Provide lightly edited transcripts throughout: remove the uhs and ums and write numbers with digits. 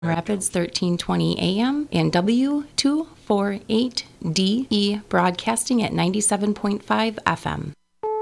Rapids 1320 AM and W248DE broadcasting at 97.5 FM.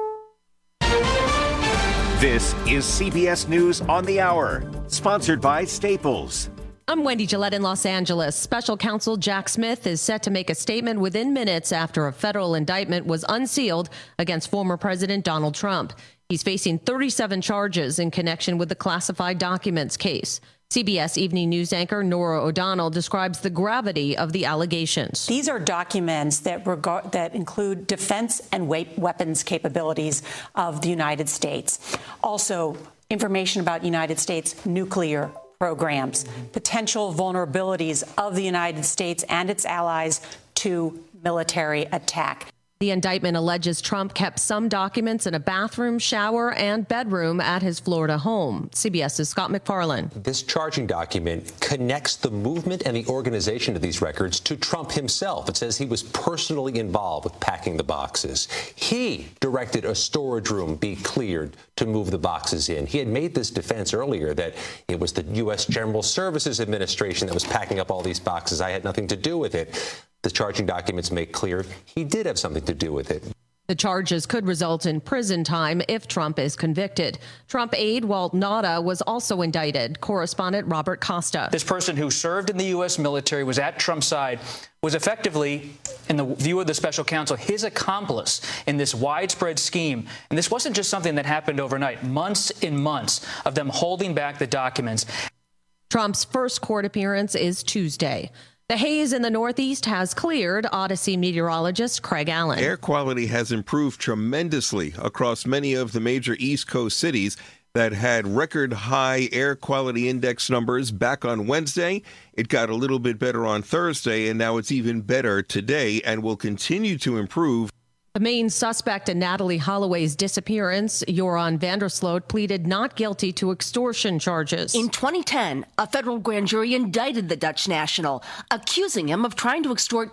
This is CBS News on the Hour, sponsored by Staples. I'm Wendy Gillette in Los Angeles. Special counsel Jack Smith is set to make a statement within minutes after a federal indictment was unsealed against former President Donald Trump. He's facing 37 charges in connection with the classified documents case. CBS Evening News anchor Norah O'Donnell describes the gravity of the allegations. These are documents that include defense and weapons capabilities of the United States. Also, information about United States nuclear programs, potential vulnerabilities of the United States and its allies to military attack. The indictment alleges Trump kept some documents in a bathroom, shower, and bedroom at his Florida home. CBS's Scott McFarland. This charging document connects the movement and the organization of these records to Trump himself. It says he was personally involved with packing the boxes. He directed a storage room be cleared to move the boxes in. He had made this defense earlier that it was the U.S. General Services Administration that was packing up all these boxes. I had nothing to do with it. The charging documents make clear he did have something to do with it. The charges could result in prison time if Trump is convicted. Trump aide Walt Nauta was also indicted. Correspondent Robert Costa. This person who served in the U.S. military, was at Trump's side, was effectively, in the view of the special counsel, his accomplice in this widespread scheme. And this wasn't just something that happened overnight. Months and months of them holding back the documents. Trump's first court appearance is Tuesday. The haze in the Northeast has cleared, Odyssey meteorologist Craig Allen. Air quality has improved tremendously across many of the major East Coast cities that had record high air quality index numbers back on Wednesday. It got a little bit better on Thursday, and now it's even better today and will continue to improve. The main suspect in Natalie Holloway's disappearance, Joran Vandersloot, pleaded not guilty to extortion charges. In 2010, a federal grand jury indicted the Dutch national, accusing him of trying to extort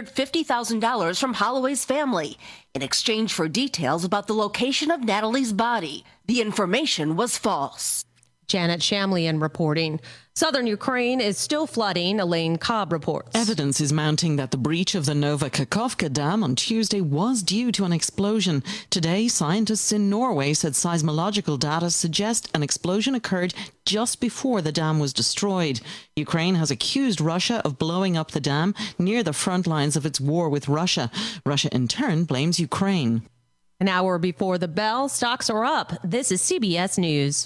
$250,000 from Holloway's family in exchange for details about the location of Natalie's body. The information was false. Janet Shamlian reporting. Southern Ukraine is still flooding, Elaine Cobb reports. Evidence is mounting that the breach of the Nova Kakhovka Dam on Tuesday was due to an explosion. Today, scientists in Norway said seismological data suggest an explosion occurred just before the dam was destroyed. Ukraine has accused Russia of blowing up the dam near the front lines of its war with Russia. Russia, in turn, blames Ukraine. An hour before the bell, stocks are up. This is CBS News.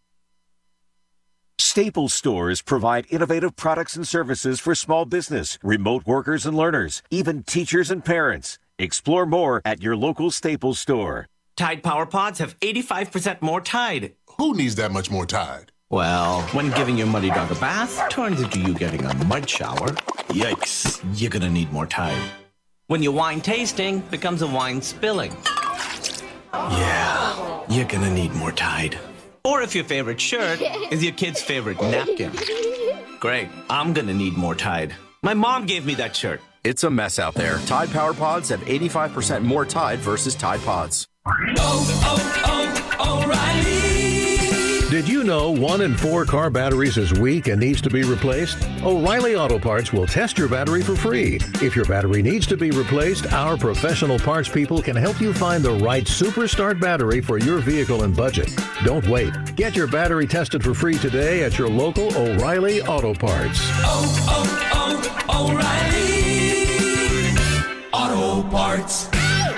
Staples stores provide innovative products and services for small business, remote workers and learners, even teachers and parents. Explore more at your local Staples store. Tide Power Pods have 85% more Tide. Who needs that much more Tide? Well, when giving your muddy dog a bath turns into you getting a mud shower. Yikes, you're gonna need more Tide. When your wine tasting becomes a wine spilling. Yeah, you're gonna need more Tide. Or if your favorite shirt is your kid's favorite napkin. Great, I'm gonna need more Tide. My mom gave me that shirt. It's a mess out there. Tide Power Pods have 85% more Tide versus Tide Pods. O'Reilly. Did you know 1 in 4 car batteries is weak and needs to be replaced? O'Reilly Auto Parts will test your battery for free. If your battery needs to be replaced, our professional parts people can help you find the right Superstart battery for your vehicle and budget. Don't wait. Get your battery tested for free today at your local O'Reilly Auto Parts. O'Reilly Auto Parts.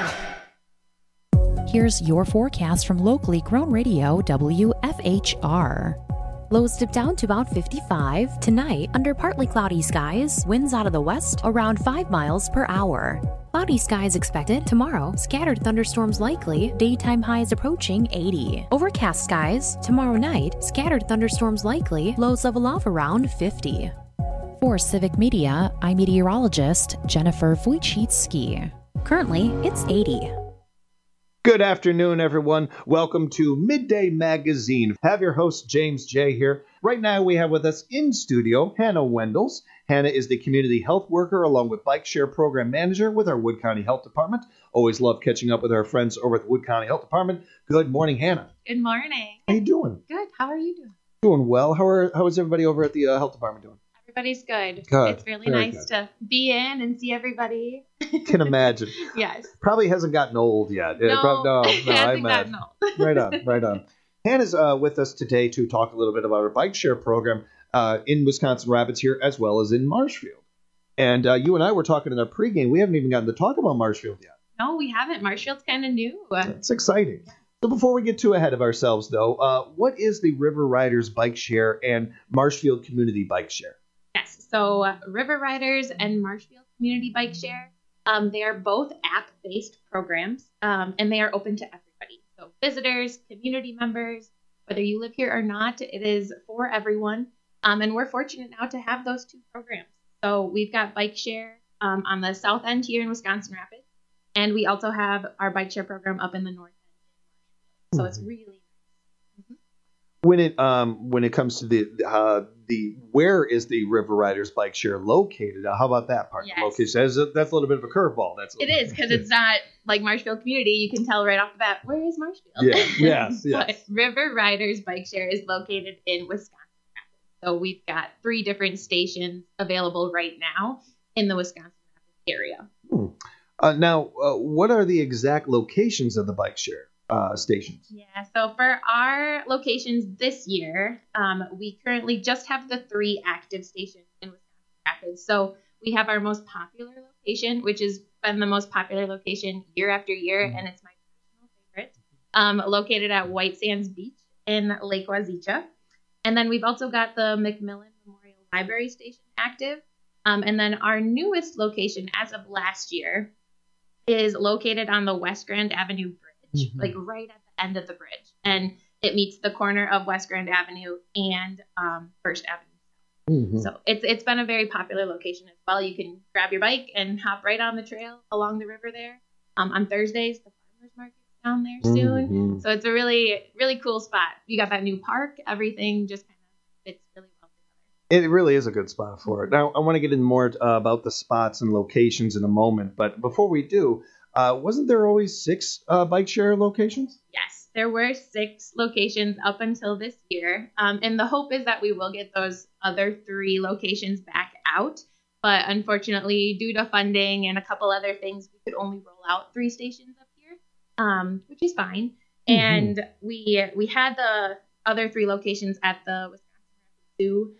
Here's your forecast from locally grown radio WFHR. Lows dip down to about 55. Tonight, under partly cloudy skies, winds out of the west around 5 miles per hour. Cloudy skies expected. Tomorrow, scattered thunderstorms likely. Daytime highs approaching 80. Overcast skies. Tomorrow night, scattered thunderstorms likely. Lows level off around 50. For Civic Media, I'm meteorologist Jennifer Wojcicki. Currently, it's 80. Good afternoon, everyone. Welcome to Midday Magazine. Have your host, James J. here. Right now, we have with us in studio Hannah Wendels. Hannah is the community health worker along with Bike Share Program Manager with our Wood County Health Department. Always love catching up with our friends over at the Wood County Health Department. Good morning, Hannah. Good morning. How you doing? Good. How are you doing? Doing well. How is everybody over at the health department doing? Everybody's good. Good. It's really nice to be in and see everybody. Can imagine. Yes. Probably hasn't gotten old yet. No, I hasn't imagine. gotten old. Right on. Hannah's with us today to talk a little bit about our bike share program in Wisconsin Rapids here, as well as in Marshfield. And you and I were talking in our pregame. We haven't even gotten to talk about Marshfield yet. No, we haven't. Marshfield's kind of new. It's exciting. So before we get too ahead of ourselves, though, what is the River Riders Bike Share and Marshfield Community Bike Share? Yes. So River Riders and Marshfield Community Bike Share, they are both app-based programs, and they are open to everybody. So visitors, community members, whether you live here or not, it is for everyone. And we're fortunate now to have those two programs. So we've got Bike Share on the south end here in Wisconsin Rapids, and we also have our Bike Share program up in the north end. So it's really when it comes to the where is the River Riders Bike Share located? How about that part? Yes. Location. That's a little bit of a curveball. It is, because it's not like Marshfield Community. You can tell right off the bat, where is Marshfield? Yeah. Yes. But River Riders Bike Share is located in Wisconsin Rapids. So we've got 3 different stations available right now in the Wisconsin Rapids area. Now, what are the exact locations of the Bike Share stations? Yeah, so for our locations this year, we currently just have the 3 active stations in Wisconsin Rapids. So we have our most popular location, which has been the most popular location year after year, and it's my personal favorite, located at White Sands Beach in Lake Wazeecha. And then we've also got the McMillan Memorial Library Station active. And then our newest location as of last year is located on the West Grand Avenue Bridge, like right at the end of the bridge. And it meets the corner of West Grand Avenue and First Avenue. So it's been a very popular location as well. You can grab your bike and hop right on the trail along the river there. On Thursdays, the farmers market's down there soon. So it's a really, really cool spot. You got that new park. Everything just kind of fits really well together. It really is a good spot for it. Now, I want to get in more about the spots and locations in a moment. But before we do, wasn't there always 6 bike share locations? Yes, there were 6 locations up until this year. And the hope is that we will get those other 3 locations back out. But unfortunately, due to funding and a couple other things, we could only roll out 3 stations up here, which is fine. And we had the other 3 locations at the Wisconsin Zoo,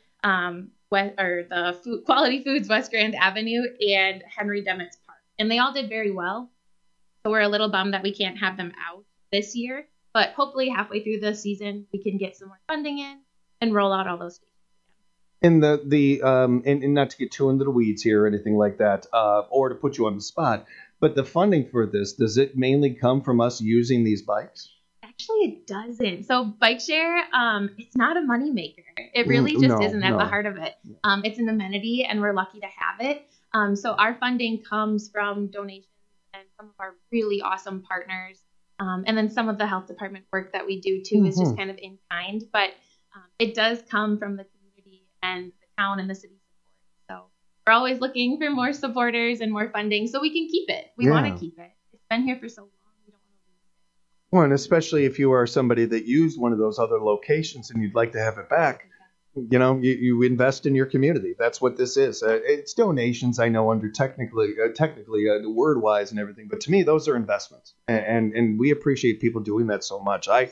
the Quality Foods West Grand Avenue and Henry Demetz Park. And they all did very well. So we're a little bummed that we can't have them out this year, but hopefully halfway through the season we can get some more funding in and roll out all those stations again. And not to get too into the weeds here or anything like that, or to put you on the spot, but the funding for this, does it mainly come from us using these bikes? Actually, it doesn't. So Bike Share, it's not a moneymaker. It really just isn't at the heart of it. It's an amenity, and we're lucky to have it. So our funding comes from donations and some of our really awesome partners. And then some of the health department work that we do, too, is just kind of in kind. But it does come from the community and the town and the city support. So we're always looking for more supporters and more funding so we can keep it. We want to keep it. It's been here for so long. We don't want to lose it. Well, and especially if you are somebody that used one of those other locations and you'd like to have it back, you invest in your community. That's what this is. It's donations, I know, under technically the word wise and everything, but to me, those are investments, and we appreciate people doing that so much. I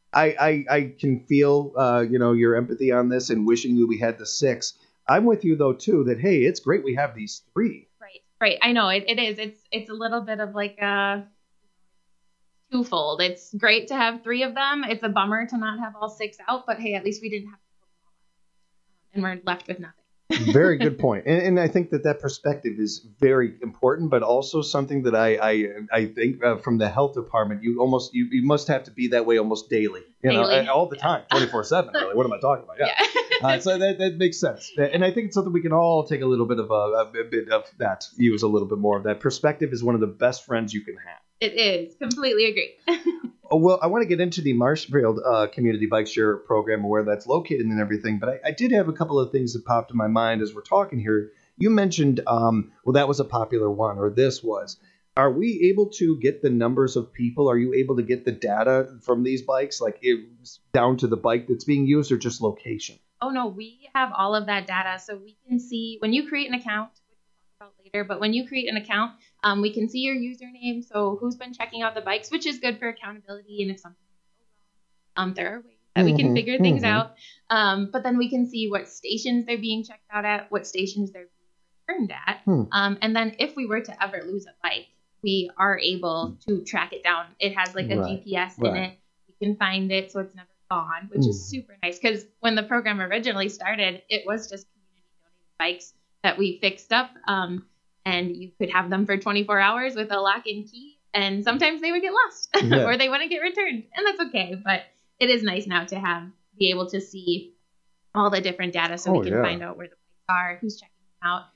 can feel your empathy on this and wishing that we had the 6. I'm with you though too that hey, it's great we have these 3. Right. I know it is. It's a little bit of like a twofold. It's great to have 3 of them. It's a bummer to not have all 6 out, but hey, at least we didn't have. And we're left with nothing. Very good point. And I think that perspective is very important, but also something that I think from the health department, you must have to be that way almost daily, all the time, 24/7. Really, what am I talking about? Yeah. So that makes sense. And I think it's something we can all take a little bit of a bit of that, use a little bit more of that. Perspective is one of the best friends you can have. It is. Completely agree. Well, I want to get into the Marshfield Community Bike Share program and where that's located and everything, but I did have a couple of things that popped in my mind as we're talking here. You mentioned, that was a popular one, or this was. Are we able to get the numbers of people? Are you able to get the data from these bikes, like down to the bike that's being used, or just location? Oh, no, we have all of that data. So we can see when you create an account, which we'll talk about later, but when you create an account, we can see your username. So who's been checking out the bikes, which is good for accountability. And if something goes wrong, there are ways that we can figure things out. But then we can see what stations they're being checked out at, what stations they're being returned at. And then if we were to ever lose a bike, we are able to track it down. It has like a GPS in it. We can find it so it's never gone, which is super nice. Because when the program originally started, it was just community donated bikes that we fixed up. And you could have them for 24 hours with a lock and key. And sometimes they would get lost or they wouldn't get returned. And that's okay. But it is nice now to be able to see all the different data so we can find out where the bikes are, who's checking them out.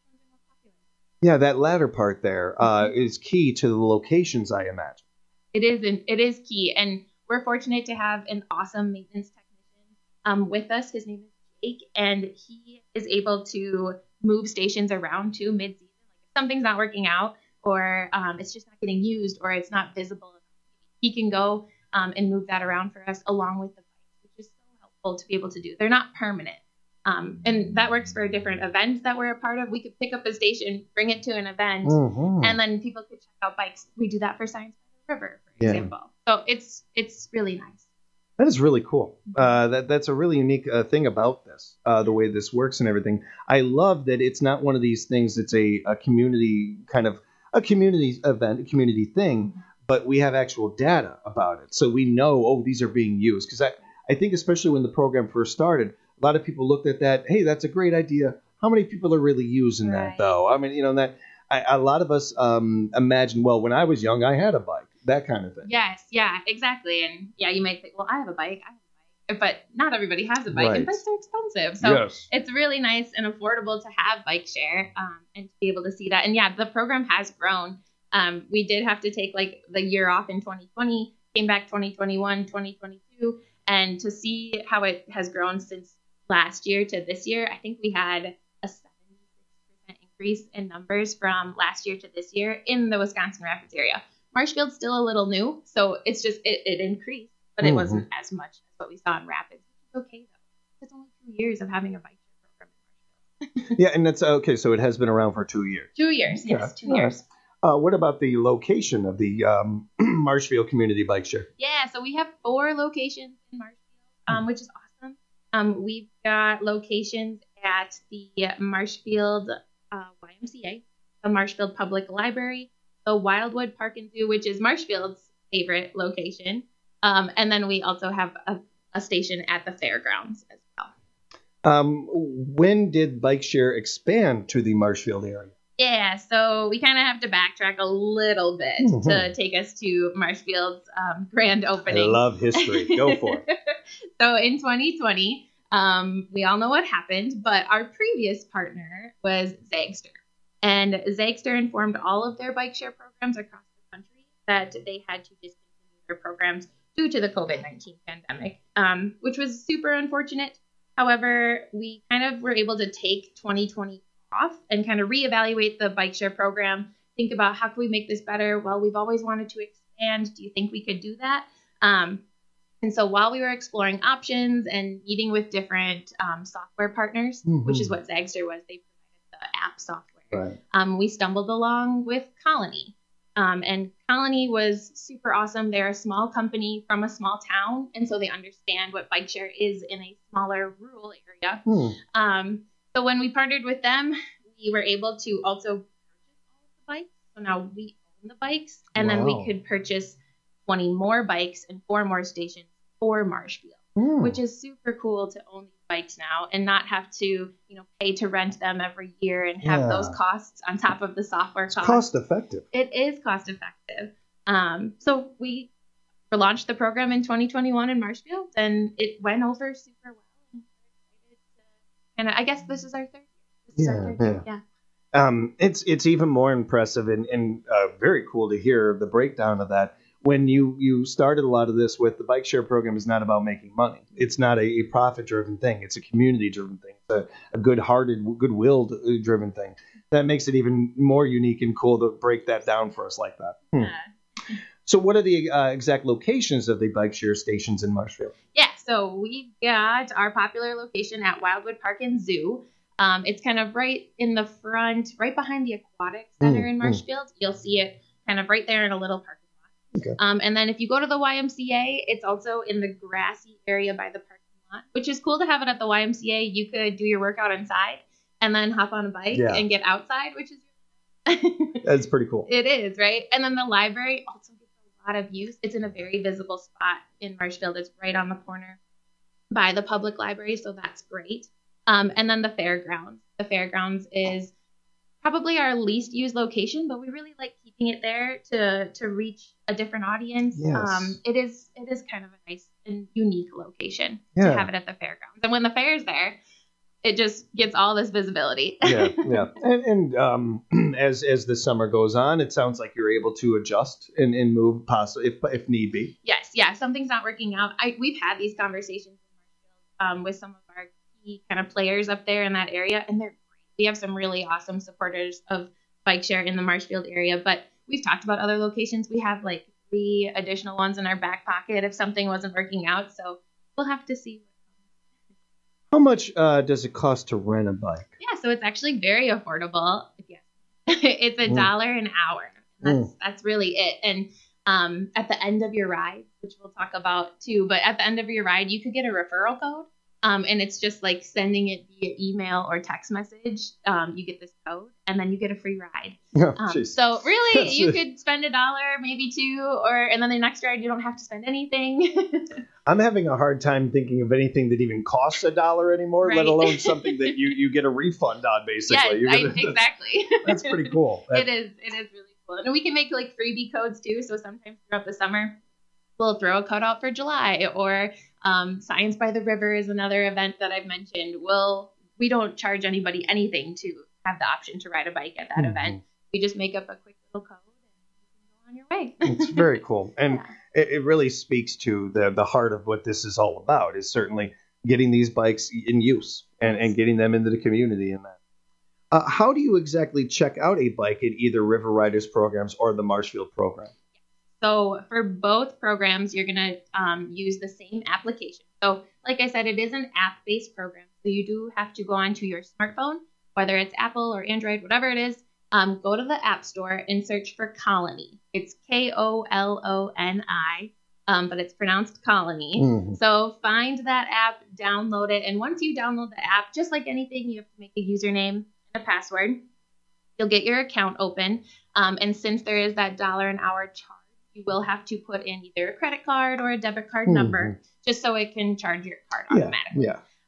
Yeah, that latter part there is key to the locations, I imagine. It is key. And we're fortunate to have an awesome maintenance technician with us. His name is Jake, and he is able to move stations around to mid-season. Like if something's not working out or it's just not getting used or it's not visible, he can go and move that around for us along with the bikes, which is so helpful to be able to do. They're not permanent. And that works for different events that we're a part of. We could pick up a station, bring it to an event, and then people could check out bikes. We do that for Science by the River, for example. So it's really nice. That is really cool. That's a really unique thing about this, the way this works and everything. I love that it's not one of these things that's a community event, a community thing, but we have actual data about it. So we know, these are being used. Because I think especially when the program first started, a lot of people looked at that, hey, that's a great idea. How many people are really using that, though? I mean, a lot of us imagine, well, when I was young, I had a bike, that kind of thing. Yes, yeah, exactly. And yeah, you might think, well, I have a bike, but not everybody has a bike, and bikes are expensive. So it's really nice and affordable to have bike share and to be able to see that. And yeah, the program has grown. We did have to take like the year off in 2020, came back 2021, 2022, and to see how it has grown since last year to this year, I think we had a 76% increase in numbers from last year to this year in the Wisconsin Rapids area. Marshfield's still a little new, so it's just it increased, but it wasn't as much as what we saw in Rapids. It's okay though. It's only 2 years of having a bike share program in Marshfield. Yeah, and that's okay. So it has been around for 2 years. 2 years, yes, 2 years. What about the location of the Marshfield Community Bike Share? Yeah, so we have 4 locations in Marshfield, which is awesome. We've got locations at the Marshfield YMCA, the Marshfield Public Library, the Wildwood Park and Zoo, which is Marshfield's favorite location. And then we also have a station at the fairgrounds as well. When did Bike Share expand to the Marshfield area? Yeah, so we kind of have to backtrack a little bit to take us to Marshfield's grand opening. I love history. Go for it. So in 2020, we all know what happened, but our previous partner was Zagster. And Zagster informed all of their bike share programs across the country that they had to discontinue their programs due to the COVID-19 pandemic, which was super unfortunate. However, we kind of were able to take 2020 off and kind of reevaluate the bike share program, think about how can we make this better? Well, we've always wanted to expand. Do you think we could do that? And so while we were exploring options and meeting with different software partners, which is what Zagster was, they provided the app software. Right. We stumbled along with Colony. And Colony was super awesome. They're a small company from a small town, and so they understand what bike share is in a smaller rural area. So when we partnered with them, we were able to also purchase all of the bikes. So now we own the bikes, and then we could purchase 20 more bikes and 4 more stations for Marshfield, which is super cool to own these bikes now and not have to, pay to rent them every year and have those costs on top of the software costs. Cost effective. It is cost effective. So we launched the program in 2021 in Marshfield, and it went over super well. And I guess this is our third year. It's even more impressive and very cool to hear the breakdown of that. when you started a lot of this with the bike share program is not about making money. It's not a profit-driven thing. It's a community-driven thing. It's a good-hearted, good-willed driven thing. That makes it even more unique and cool to break that down for us like that. Yeah. So what are the exact locations of the bike share stations in Marshfield? Yeah, so we've got our popular location at Wildwood Park and Zoo. It's kind of right in the front, right behind the Aquatic Center in Marshfield. You'll see it kind of right there in a little parking lot. Okay. And then if you go to the YMCA, it's also in the grassy area by the parking lot, which is cool to have it at the YMCA. You could do your workout inside and then hop on a bike and get outside, which is That's pretty cool. It is, right? And then the library also gets a lot of use. It's in a very visible spot in Marshfield. It's right on the corner by the public library, so that's great. And then the fairgrounds. The fairgrounds is probably our least used location, but we really like keeping it there to reach a different audience. Yes. It is kind of a nice and unique location to have it at the fairgrounds. And when the fair is there, it just gets all this visibility. Yeah. And as the summer goes on, it sounds like you're able to adjust and move possibly if need be. Yes. Yeah. If something's not working out, we've had these conversations with some of our key kind of players up there in that area, and they're great. We have some really awesome supporters of bike share in the Marshfield area, but we've talked about other locations. We have like 3 additional ones in our back pocket if something wasn't working out, so we'll have to see. How much does it cost to rent a bike? Yeah, so it's actually very affordable. Yeah. It's $1 an hour. That's really it. And at the end of your ride, which we'll talk about too, but at the end of your ride, you could get a referral code. And it's just like sending it via email or text message. You get this code, and then you get a free ride. So really, you could spend $1, maybe $2, and then the next ride you don't have to spend anything. I'm having a hard time thinking of anything that even costs $1 anymore, Right. let alone something that you get a refund on, basically. Yes, exactly. That's pretty cool. It is really cool. And we can make like freebie codes too. So sometimes throughout the summer, we'll throw a code out for July, or Science by the River is another event that I've mentioned. We don't charge anybody anything to have the option to ride a bike at that event. We just make up a quick little code and you can go on your way. It's very cool. And it really speaks to the heart of what this is all about, is certainly getting these bikes in use and getting them into the community in that. How do you exactly check out a bike at either River Riders programs or the Marshfield program? So for both programs, you're going to use the same application. So like I said, it is an app-based program. So you do have to go onto your smartphone, whether it's Apple or Android, whatever it is, go to the App Store and search for Colony. It's Koloni, but it's pronounced Colony. So find that app, download it. And once you download the app, just like anything, you have to make a username and a password. You'll get your account open. And since there is that $1 an hour charge, you will have to put in either a credit card or a debit card number, just so it can charge your card automatically.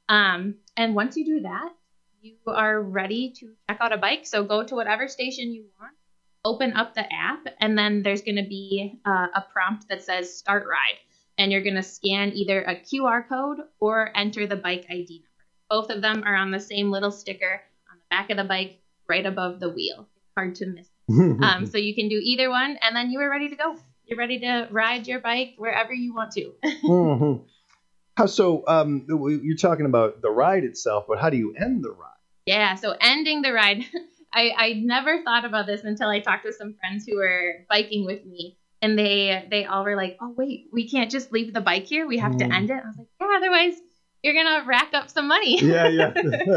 And once you do that, you are ready to check out a bike. So go to whatever station you want, open up the app, and then there's going to be a prompt that says Start Ride. And you're going to scan either a QR code or enter the bike ID number. Both of them are on the same little sticker on the back of the bike right above the wheel. It's hard to miss. So you can do either one, and then you are ready to go. You're ready to ride your bike wherever you want to. So you're talking about the ride itself, but how do you end the ride? Yeah, so ending the ride. I never thought about this until I talked to some friends who were biking with me, and they all were like, oh, wait, we can't just leave the bike here. We have to end it. I was like, yeah, otherwise you're going to rack up some money. Yeah.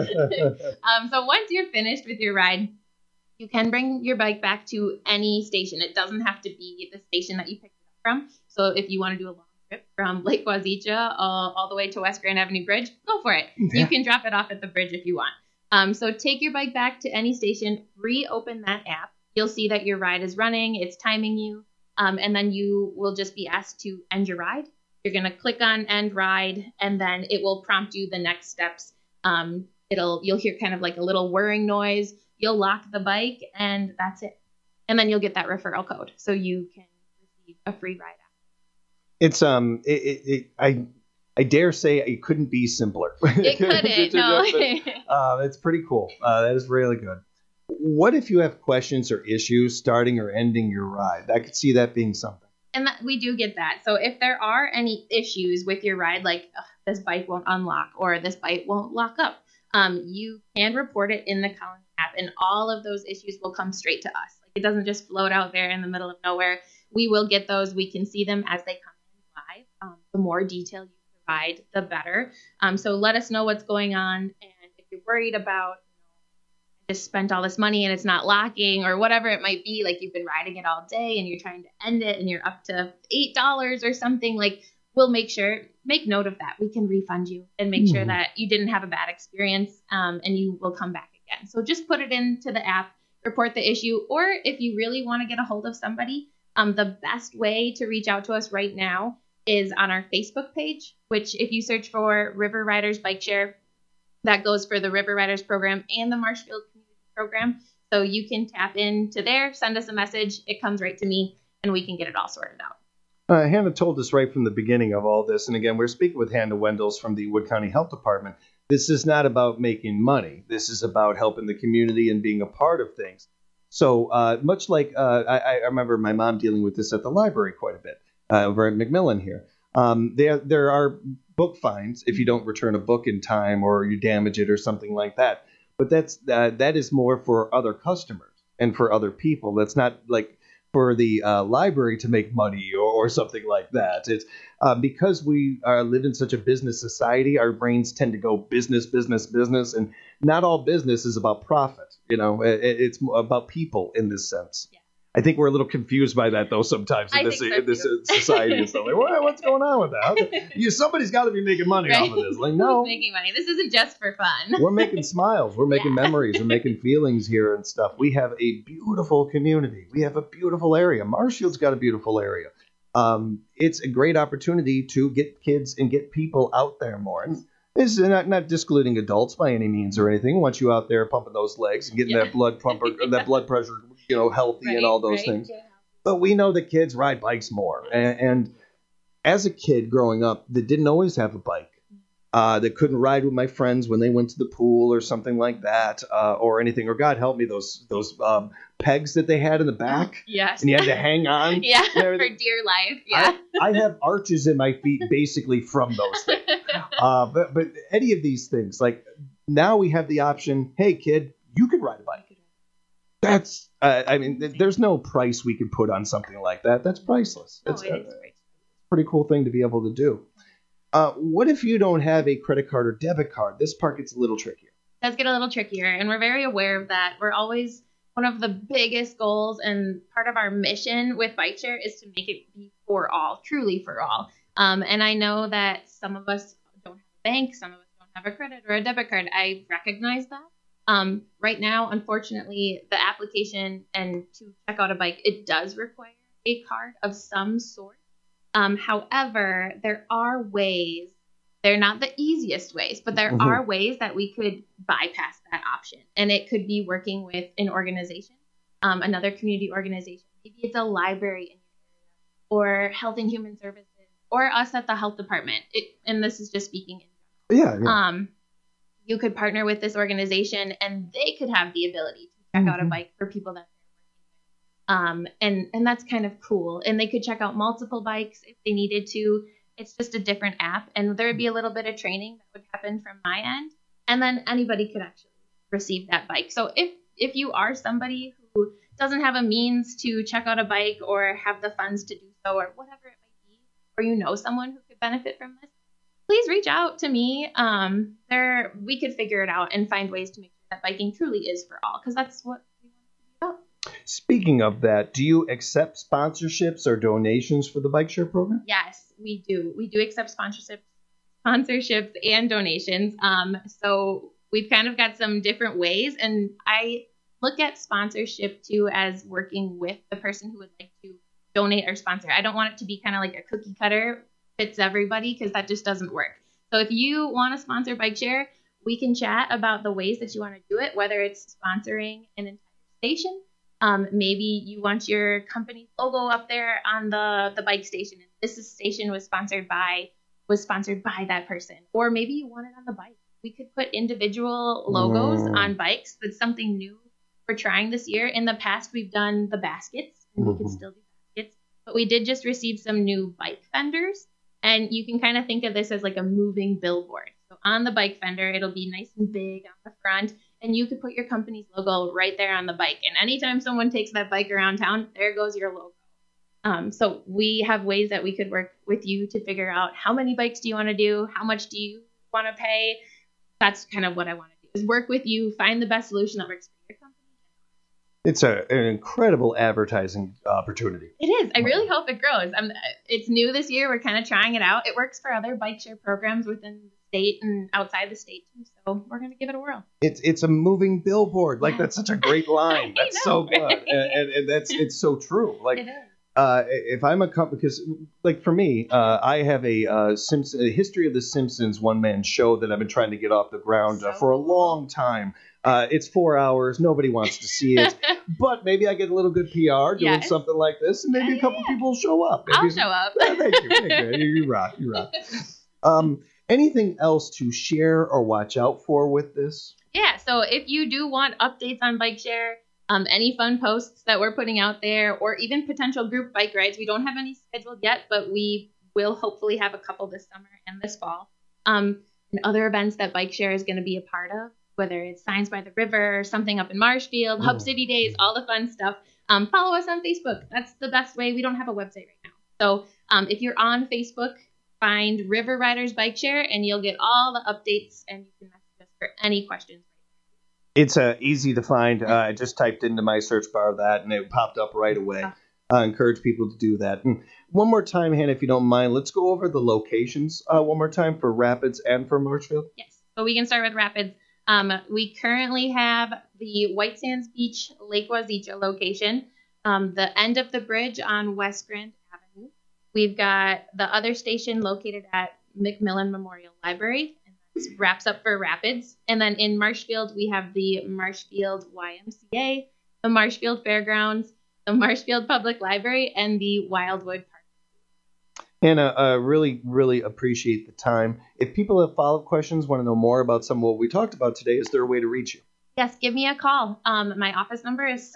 So once you're finished with your ride, you can bring your bike back to any station. It doesn't have to be the station that you picked it up from. So if you want to do a long trip from Lake Wazicha all the way to West Grand Avenue Bridge, go for it. Yeah. You can drop it off at the bridge if you want. So take your bike back to any station, reopen that app. You'll see that your ride is running. It's timing you. And then you will just be asked to end your ride. You're going to click on End Ride, and then it will prompt you the next steps. You'll hear kind of like a little whirring noise. You'll lock the bike, and that's it. And then you'll get that referral code, so you can receive a free ride. It's I dare say it couldn't be simpler. It couldn't. No. It's pretty cool. That is really good. What if you have questions or issues starting or ending your ride? I could see that being something. And we do get that. So if there are any issues with your ride, like this bike won't unlock or this bike won't lock up, you can report it in the Colony app, and all of those issues will come straight to us. Like, it doesn't just float out there in the middle of nowhere. We will get those. We can see them as they come in live. The more detail you provide, the better. So let us know what's going on. And if you're worried about, just spent all this money and it's not locking or whatever it might be, like you've been riding it all day and you're trying to end it and you're up to $8 or something, like we'll make note of that. We can refund you and make sure that you didn't have a bad experience, and you will come back again. So just put it into the app, report the issue, or if you really want to get a hold of somebody, the best way to reach out to us right now is on our Facebook page, which if you search for River Riders Bike Share, that goes for the River Riders program and the Marshfield Community Program. So you can tap into there, send us a message, it comes right to me, and we can get it all sorted out. Hannah told us right from the beginning of all this, and again, we're speaking with Hannah Wendels from the Wood County Health Department. This is not about making money. This is about helping the community and being a part of things. So much like I remember my mom dealing with this at the library quite a bit over at Macmillan here. There are book fines if you don't return a book in time or you damage it or something like that. But that is more for other customers and for other people. That's not like for the library to make money or something like that. It's because we live in such a business society, our brains tend to go business, business, business, and not all business is about profit. It's about people in this sense. Yeah. I think we're a little confused by that, though, sometimes in this society. And stuff. Like, what's going on with that? Somebody's got to be making money off of this. Like, no. Who's making money? This isn't just for fun. We're making smiles. We're making memories. We're making feelings here and stuff. We have a beautiful community. We have a beautiful area. Marshfield's got a beautiful area. It's a great opportunity to get kids and get people out there more. And this is not discluding adults by any means or anything. We want you out there pumping those legs and getting that blood pressure, healthy and all those things. Yeah. But we know that kids ride bikes more. And as a kid growing up that didn't always have a bike, that couldn't ride with my friends when they went to the pool or something like that, or anything, or God help me, those pegs that they had in the back. Yes. And you had to hang on. Yeah, for dear life. Yeah. I have arches in my feet basically from those things. But any of these things, like now we have the option, hey, kid, you can ride a bike. That's, there's no price we can put on something like that. That's priceless. It's a pretty cool thing to be able to do. What if you don't have a credit card or debit card? This part gets a little trickier. It does get a little trickier, and we're very aware of that. We're always, one of the biggest goals and part of our mission with BikeShare is to make it be for all, truly for all. And I know that some of us don't have a bank, some of us don't have a credit or a debit card. I recognize that. Right now, unfortunately, the application and to check out a bike, it does require a card of some sort. However, there are ways, they're not the easiest ways, but there are ways that we could bypass that option. And it could be working with an organization, another community organization. Maybe it's a library in your area, or Health and Human Services, or us at the health department. And this is just speaking in general. Yeah. You could partner with this organization and they could have the ability to check out a bike for people that they're working with. And that's kind of cool. And they could check out multiple bikes if they needed to. It's just a different app. And there would be a little bit of training that would happen from my end. And then anybody could actually receive that bike. So if you are somebody who doesn't have a means to check out a bike or have the funds to do so or whatever it might be, or you know someone who could benefit from this, please reach out to me. We could figure it out and find ways to make sure that biking truly is for all, because that's what we want to be about. Speaking of that, do you accept sponsorships or donations for the BikeShare program? Yes, we do. We do accept sponsorships and donations. So we've kind of got some different ways, and I look at sponsorship too as working with the person who would like to donate or sponsor. I don't want it to be kind of like a cookie cutter fits everybody, because that just doesn't work. So if you want to sponsor BikeShare, we can chat about the ways that you want to do it, whether it's sponsoring an entire station. Maybe you want your company's logo up there on the bike station. This station was sponsored by that person. Or maybe you want it on the bike. We could put individual logos on bikes. That's something new we're trying this year. In the past, we've done the baskets, and we could still do baskets. but we did just receive some new bike fenders. And you can kind of think of this as like a moving billboard. So on the bike fender, it'll be nice and big on the front, and you could put your company's logo right there on the bike. And anytime someone takes that bike around town, there goes your logo. So we have ways that we could work with you to figure out how many bikes do you want to do? How much do you want to pay? That's kind of what I want to do, is work with you, find the best solution that works for your company. It's an incredible advertising opportunity. It is. I really hope it grows. It's new this year. We're kind of trying it out. It works for other bike share programs within the state and outside the state too. So we're going to give it a whirl. It's a moving billboard. Like, that's such a great line. That's so good. And it's so true. Like, it is. If I'm a company, because like for me, I have a History of the Simpsons one-man show that I've been trying to get off the ground for a long time. It's 4 hours. Nobody wants to see it. But maybe I get a little good PR doing something like this, and maybe a couple people will show up. I'll show up. Thank you. You rock. Anything else to share or watch out for with this? Yeah, so if you do want updates on bike share, any fun posts that we're putting out there, or even potential group bike rides, we don't have any scheduled yet, but we will hopefully have a couple this summer and this fall. And other events that bike share is going to be a part of, whether it's Signs by the River, something up in Marshfield, Hub City Days, all the fun stuff. Follow us on Facebook. That's the best way. We don't have a website right now. So if you're on Facebook, find River Riders Bike Share, and you'll get all the updates, and you can message us for any questions. It's easy to find. I just typed into my search bar that, and it popped up right away. I encourage people to do that. And one more time, Hannah, if you don't mind, let's go over the locations one more time for Rapids and for Marshfield. Yes. So we can start with Rapids. We currently have the White Sands Beach Lake Wazicha location, the end of the bridge on West Grand Avenue. We've got the other station located at McMillan Memorial Library. Wraps up for Rapids. And then in Marshfield, we have the Marshfield YMCA, the Marshfield Fairgrounds, the Marshfield Public Library, and the Wildwood Park. Hannah, really, really appreciate the time. If people have follow-up questions, want to know more about some of what we talked about today, is there a way to reach you? Yes, give me a call. My office number is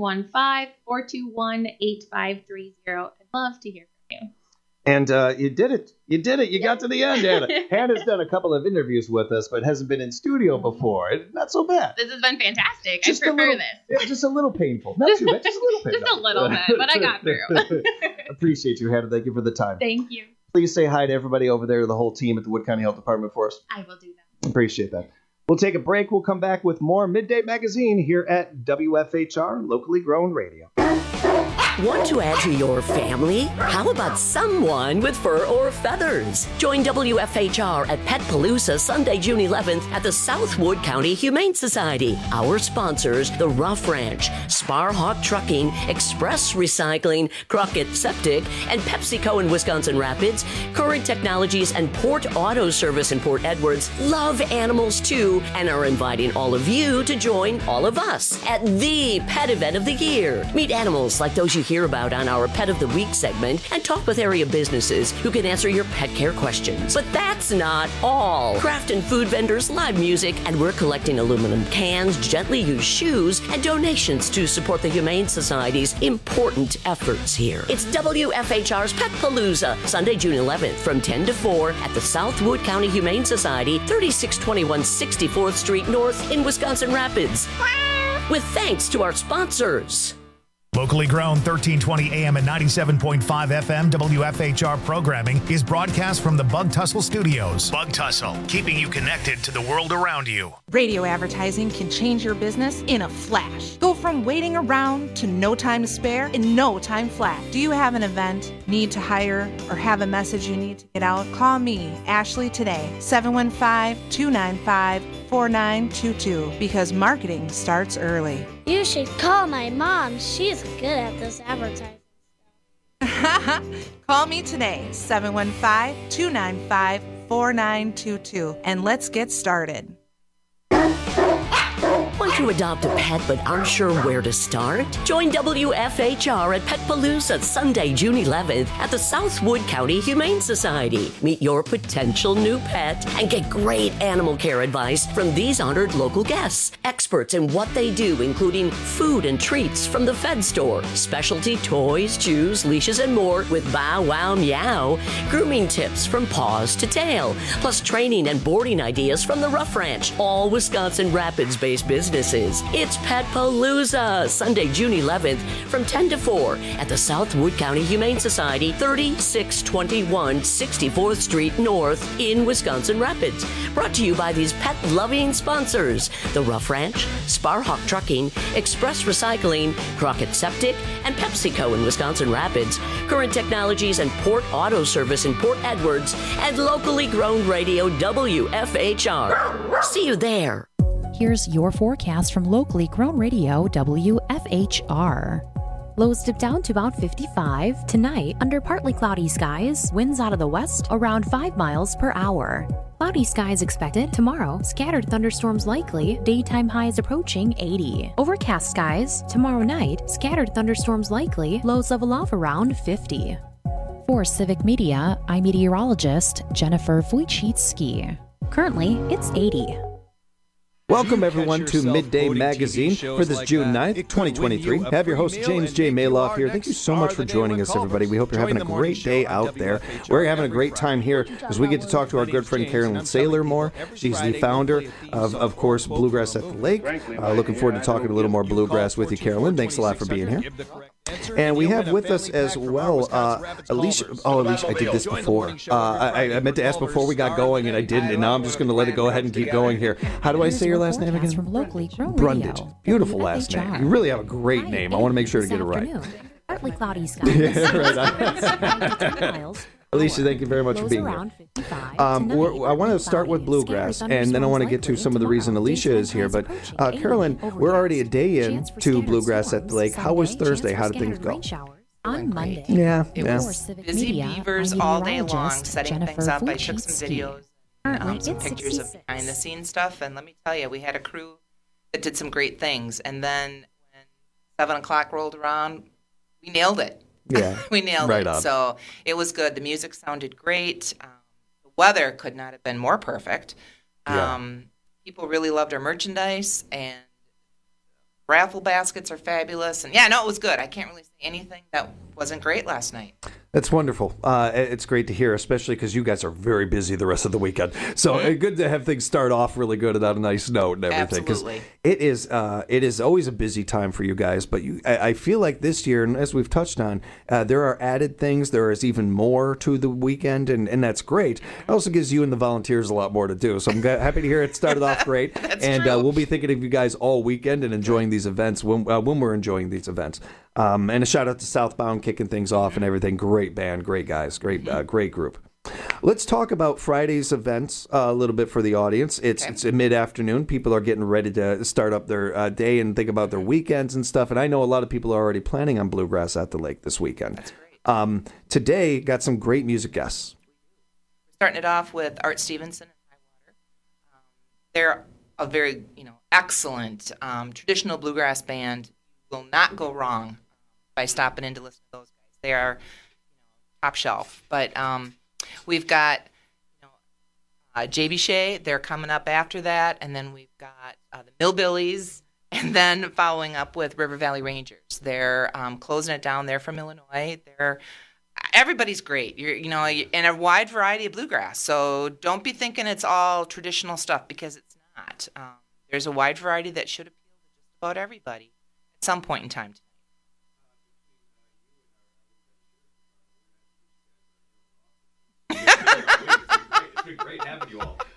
715-421-8530. I'd love to hear from you. And you did it. You got to the end, Hannah. Hannah's done a couple of interviews with us, but hasn't been in studio before. Not so bad. This has been fantastic. I prefer this. It's just a little painful. Not too bad. Just a little painful. Just a little bit, but I got through. Appreciate you, Hannah. Thank you for the time. Thank you. Please say hi to everybody over there, the whole team at the Wood County Health Department for us. I will do that. Appreciate that. We'll take a break. We'll come back with more Midday Magazine here at WFHR, locally grown radio. Want to add to your family? How about someone with fur or feathers? Join WFHR at Petpalooza Sunday, June 11th at the Southwood County Humane Society. Our sponsors, the Rough Ranch, Sparhawk Trucking, Express Recycling, Crockett Septic, and PepsiCo in Wisconsin Rapids, Current Technologies, and Port Auto Service in Port Edwards love animals too and are inviting all of you to join all of us at the pet event of the year. Meet animals like those you hear about on our Pet of the Week segment and talk with area businesses who can answer your pet care questions. But that's not all. Craft and food vendors, live music, and we're collecting aluminum cans, gently used shoes, and donations to support the Humane Society's important efforts here. It's WFHR's Petpalooza, Sunday, June 11th from 10 to 4 at the Southwood County Humane Society, 3621 64th Street North in Wisconsin Rapids. With thanks to our sponsors. Locally grown 1320 AM and 97.5 FM WFHR programming is broadcast from the Bug Tussle Studios. Bug Tussle, keeping you connected to the world around you. Radio advertising can change your business in a flash. Go from waiting around to no time to spare in no time flat. Do you have an event, need to hire, or have a message you need to get out? Call me, Ashley, today, 715-295-4922, because marketing starts early. You should call my mom. She's good at this advertising stuff. Call me today, 715-295-4922, and let's get started. When to adopt a pet but aren't sure where to start? Join WFHR at Petpalooza Sunday, June 11th at the Southwood County Humane Society. Meet your potential new pet and get great animal care advice from these honored local guests. Experts in what they do, including food and treats from the Fed store, specialty toys, chews, leashes, and more with Bow Wow Meow, grooming tips from paws to tail, plus training and boarding ideas from the Rough Ranch, all Wisconsin Rapids-based businesses. It's Petpalooza, Sunday, June 11th from 10 to 4 at the Southwood County Humane Society, 3621 64th Street North in Wisconsin Rapids. Brought to you by these pet-loving sponsors, the Rough Ranch, Sparhawk Trucking, Express Recycling, Crockett Septic, and PepsiCo in Wisconsin Rapids, Current Technologies and Port Auto Service in Port Edwards, and locally grown radio WFHR. See you there. Here's your forecast from locally grown radio WFHR. Lows dip down to about 55. Tonight, under partly cloudy skies, winds out of the west around 5 miles per hour. Cloudy skies expected. Tomorrow, scattered thunderstorms likely. Daytime highs approaching 80. Overcast skies. Tomorrow night, scattered thunderstorms likely. Lows level off around 50. For Civic Media, I'm meteorologist Jennifer Wojcicki. Currently, it's 80. Welcome, everyone, to Midday Magazine for this June 9th, 2023. Have your host, James J. Maloff, here. Thank you so much for joining us, everybody. We hope you're having a great day out there. We're having a great time here as we get to talk to our good friend, Carolyn Saylor, more. She's the founder of course, Bluegrass at the Lake. Looking forward to talking a little more bluegrass with you, Carolyn. Thanks a lot for being here. And we have with us as well Alicia. Oh, Alicia, I did this before. I meant to ask before we got going, and I didn't, and now I'm just going to let it go ahead and keep going here. How do I say your last name again? From locally grown Brundage. radio. Beautiful last name. You really have a great name. I want to make sure to get it right. Partly cloudy skies. Alicia, thank you very much for being here. I want to start with bluegrass, and then I want to get to some of the reason Alicia is here. But Carolyn, we're already a day in to Bluegrass at the Lake. How was Thursday? How did things go? On Monday. Yeah. It was busy beavers all day long, setting things up. I took some videos, some pictures of behind-the-scenes stuff, and let me tell you, we had a crew that did some great things. And then when 7 o'clock rolled around, we nailed it. Yeah, we nailed right it. on. So it was good. The music sounded great. The weather could not have been more perfect. People really loved our merchandise, and raffle baskets are fabulous. And yeah, no, it was good. I can't really say anything that wasn't great last night. That's wonderful. It's great to hear, especially because you guys are very busy the rest of the weekend. So good to have things start off really good and on a nice note and everything. Absolutely. It is always a busy time for you guys, but I feel like this year, and as we've touched on, there are added things. There is even more to the weekend, and that's great. It also gives you and the volunteers a lot more to do. So I'm happy to hear it started off great. And we'll be thinking of you guys all weekend and enjoying these events when we're enjoying these events. And a shout out to Southbound kicking things off and everything. Great band, great guys, great group. Let's talk about Friday's events a little bit for the audience. It's mid-afternoon. People are getting ready to start up their day and think about their weekends and stuff. And I know a lot of people are already planning on Bluegrass at the Lake this weekend. That's great. Today, got some great music guests. Starting it off with Art Stevenson and Highwater. They're a very excellent traditional bluegrass band. You will not go wrong by stopping in to listen to those guys. They are top shelf. But we've got J.B. Shea. They're coming up after that. And then we've got the Millbillies. And then following up with River Valley Rangers. They're closing it down. They're from Illinois. Everybody's great. You're in a wide variety of bluegrass. So don't be thinking it's all traditional stuff, because it's not. There's a wide variety that should appeal to just about everybody at some point in time. It's been great having you all.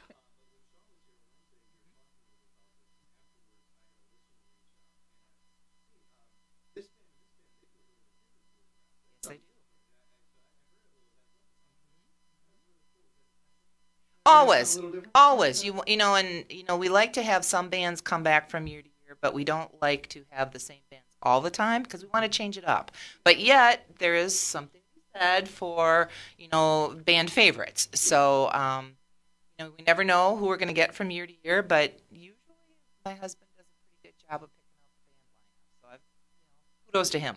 Always. We like to have some bands come back from year to year, but we don't like to have the same bands all the time because we want to change it up. But yet there is something to be said for band favorites. So we never know who we're going to get from year to year, but usually my husband does a pretty good job of picking out the band lineup. So kudos to him.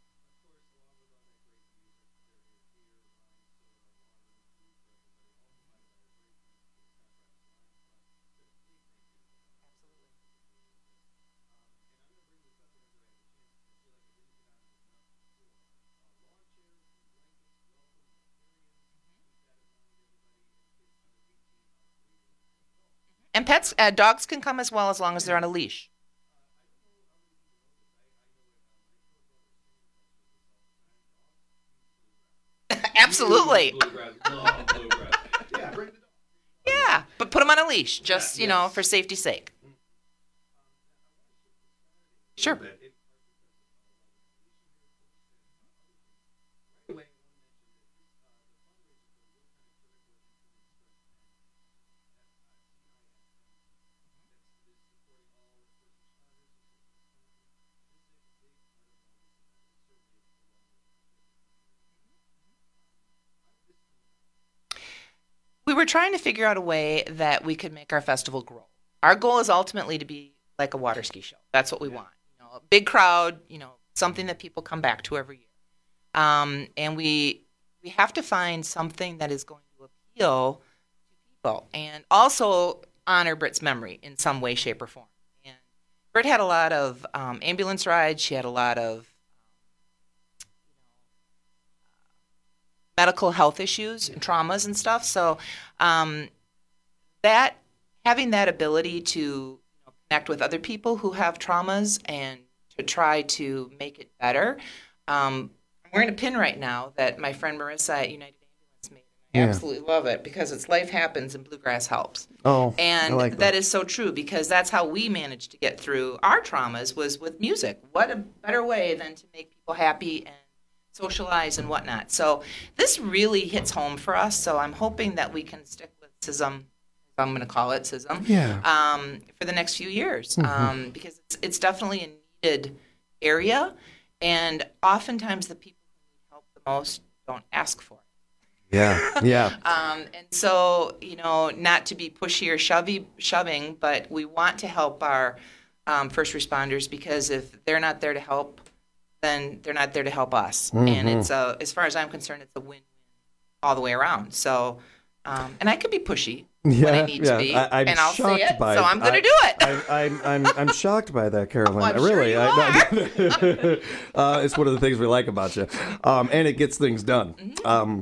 And pets, dogs can come as well as long as they're on a leash. Absolutely. Yeah, but put them on a leash, just, for safety's sake. Sure. We were trying to figure out a way that we could make our festival grow. Our goal is ultimately to be like a water ski show. That's what we want. A big crowd, something that people come back to every year. And we have to find something that is going to appeal to people and also honor Britt's memory in some way, shape, or form. And Britt had a lot of ambulance rides. She had a lot of medical health issues and traumas and stuff. So that having that ability to connect with other people who have traumas and to try to make it better. I'm wearing a pin right now that my friend Marissa at United Ambulance made. I absolutely love it because it's life happens and bluegrass helps. Oh, and I like that is so true because that's how we managed to get through our traumas was with music. What a better way than to make people happy and socialize and whatnot. So this really hits home for us. So I'm hoping that we can stick with CISM, if I'm going to call it CISM, for the next few years because it's definitely a needed area. And oftentimes the people who need help the most don't ask for it. Yeah. And so, not to be pushy or shoving, but we want to help our first responders because if they're not there to help, then they're not there to help us. And it's as far as I'm concerned, it's a win-win all the way around. So, and I could be pushy when I need to be, I'm and I'll say it. by So I'm going to do it. I'm shocked by that, Carolyn. Well, really, sure it's one of the things we like about you, and it gets things done.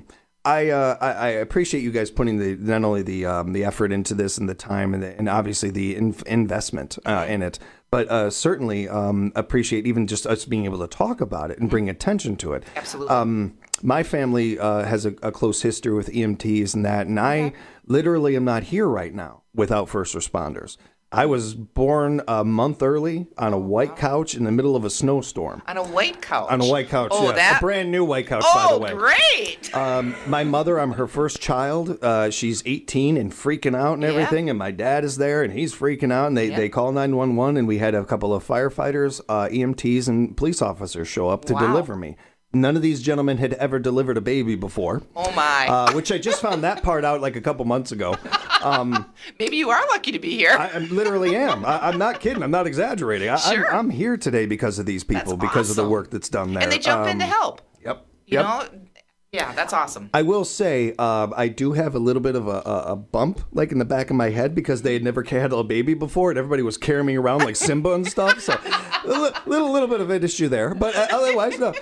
I appreciate you guys putting not only the effort into this and the time and obviously the investment in it, but certainly appreciate even just us being able to talk about it and bring attention to it. Absolutely. My family has a close history with EMTs and that, and I literally am not here right now without first responders. I was born a month early on a white couch in the middle of a snowstorm. On a white couch? On a white couch, oh, A brand new white couch, by the way. Oh, great! My mother, I'm her first child. She's 18 and freaking out and everything, and my dad is there, and he's freaking out, and they call 911, and we had a couple of firefighters, EMTs, and police officers show up to deliver me. None of these gentlemen had ever delivered a baby before. Oh, my. Which I just found that part out like a couple months ago. Maybe you are lucky to be here. I literally am. I'm not kidding. I'm not exaggerating. I'm here today because of these people, because of the work that's done there. And they jump in to help. Yep. You know? Yeah, that's awesome. I will say I do have a little bit of a bump like in the back of my head because they had never had a baby before and everybody was carrying me around like Simba and stuff. So a little bit of an issue there. But otherwise, no.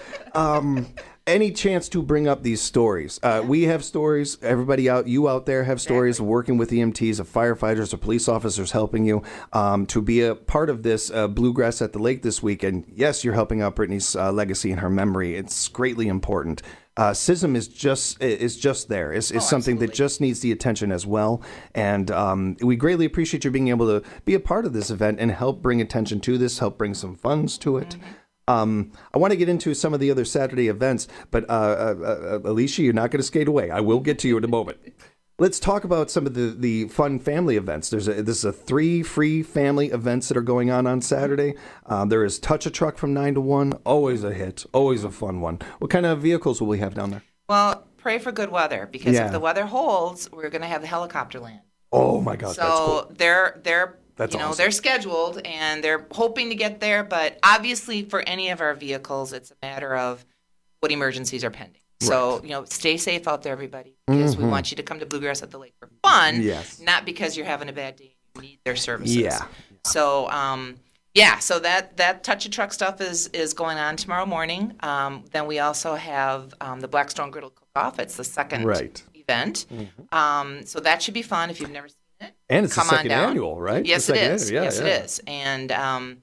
Any chance to bring up these stories? We have stories. Everybody you out there have stories of working with EMTs, of firefighters, of police officers helping you to be a part of this Bluegrass at the Lake this weekend. Yes, you're helping out Brittany's legacy and her memory. It's greatly important. CISM is just there. It's something that just needs the attention as well. And we greatly appreciate you being able to be a part of this event and help bring attention to this, help bring some funds to it. I want to get into some of the other Saturday events, but Alicia, you're not going to skate away. I will get to you in a moment. Let's talk about some of the fun family events. This is 3 free family events that are going on Saturday. There is Touch a Truck from 9 to 1. Always a hit. Always a fun one. What kind of vehicles will we have down there? Well, pray for good weather because if the weather holds, we're going to have the helicopter land. Oh my God, so that's cool. they're That's awesome. They're scheduled and they're hoping to get there, but obviously for any of our vehicles, it's a matter of what emergencies are pending. So, stay safe out there, everybody, because we want you to come to Bluegrass at the Lake for fun, not because you're having a bad day and you need their services. Yeah. So, so that Touch a Truck stuff is going on tomorrow morning. Then we also have the Blackstone Griddle Cook-Off. It's the second event. So that should be fun if you've never seen it. And it's come the second on down. annual, right? Yes, it is. Yeah, yes, it is. And,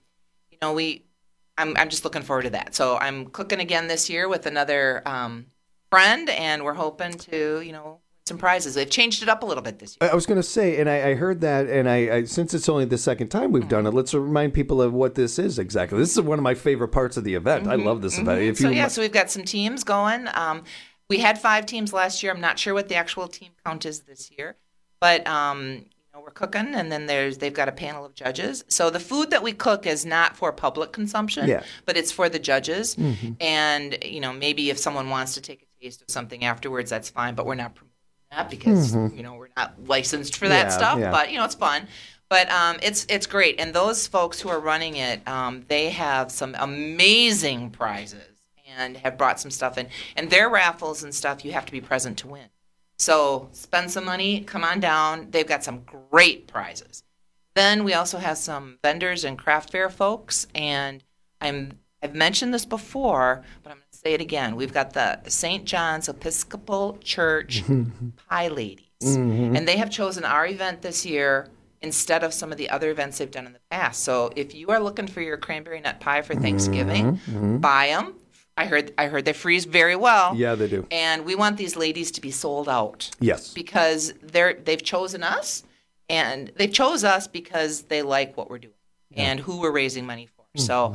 I'm just looking forward to that. So I'm cooking again this year with another friend, and we're hoping to, win some prizes. They've changed it up a little bit this year. I was going to say, and I heard that, and I since it's only the second time we've done it, let's remind people of what this is exactly. This is one of my favorite parts of the event. I love this event. So we've got some teams going. We had 5 teams last year. I'm not sure what the actual team count is this year, but we're cooking, and then they've got a panel of judges. So the food that we cook is not for public consumption, but it's for the judges. And maybe if someone wants to take a taste of something afterwards, that's fine. But we're not promoting that because we're not licensed for that stuff. Yeah. But it's fun. But it's great. And those folks who are running it, they have some amazing prizes and have brought some stuff in. And their raffles and stuff, you have to be present to win. So spend some money, come on down. They've got some great prizes. Then we also have some vendors and craft fair folks. And I've mentioned this before, but I'm going to say it again. We've got the St. John's Episcopal Church Pie Ladies. And they have chosen our event this year instead of some of the other events they've done in the past. So if you are looking for your cranberry nut pie for Thanksgiving, buy them. I heard they freeze very well. Yeah, they do. And we want these ladies to be sold out. Yes. Because they've chosen us, and they chose us because they like what we're doing and who we're raising money for. So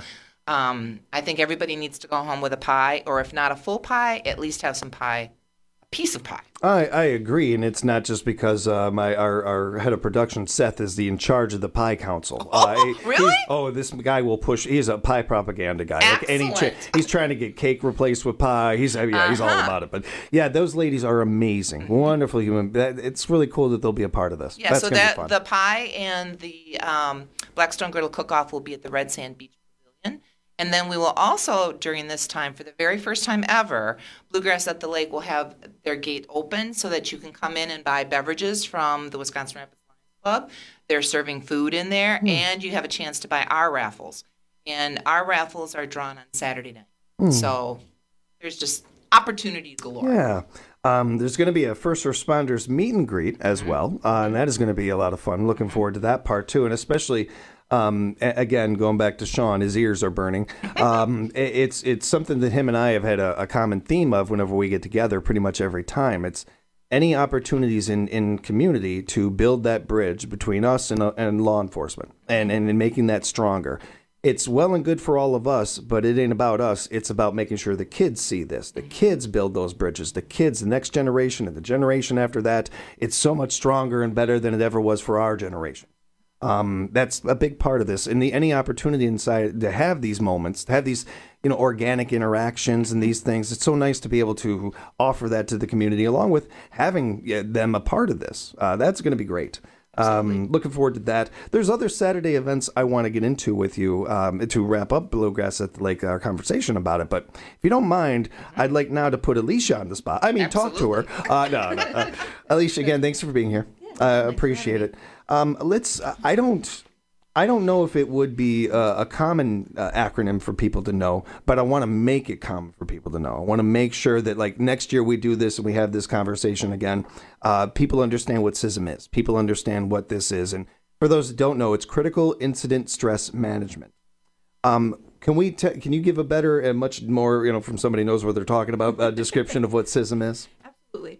I think everybody needs to go home with a pie, or if not a full pie, at least have some pie, a piece of pie. I agree, and it's not just because our head of production, Seth, is in charge of the Pie Council. Really? This guy will push. He's a pie propaganda guy. Excellent. He's trying to get cake replaced with pie. He's all about it. But yeah, those ladies are amazing, wonderful human. It's really cool that they'll be a part of this. Yeah, so that the pie and the Blackstone Griddle Cook-Off will be at the Red Sand Beach Pavilion. And then we will also, during this time, for the very first time ever, Bluegrass at the Lake will have their gate open so that you can come in and buy beverages from the Wisconsin Rapids Lions Club. They're serving food in there, and you have a chance to buy our raffles. And our raffles are drawn on Saturday night. So there's just opportunity galore. Yeah. There's going to be a first responders meet and greet as well, and that is going to be a lot of fun. Looking forward to that part, too, and especially... again, going back to Sean, his ears are burning. It's something that him and I have had a common theme of whenever we get together pretty much every time. It's any opportunities in community to build that bridge between us and law enforcement and in making that stronger. It's well and good for all of us, but it ain't about us. It's about making sure the kids see this. The kids build those bridges. The kids, the next generation and the generation after that, it's so much stronger and better than it ever was for our generation. That's a big part of this, and any opportunity inside to have these moments, to have these, organic interactions and these things. It's so nice to be able to offer that to the community, along with having them a part of this. That's going to be great. Looking forward to that. There's other Saturday events I want to get into with you to wrap up Bluegrass at the Lake, our conversation about it. But if you don't mind, I'd like now to put Alicia on the spot. I mean, talk to her. No. Alicia, again, thanks for being here. Appreciate it. I don't know if it would be a common acronym for people to know, but I want to make it common for people to know. I want to make sure that, like, next year we do this and we have this conversation again. People understand what CISM is. People understand what this is. And for those that don't know, it's Critical Incident Stress Management. Can you give a better and much more, from somebody who knows what they're talking about, description of what CISM is? Absolutely.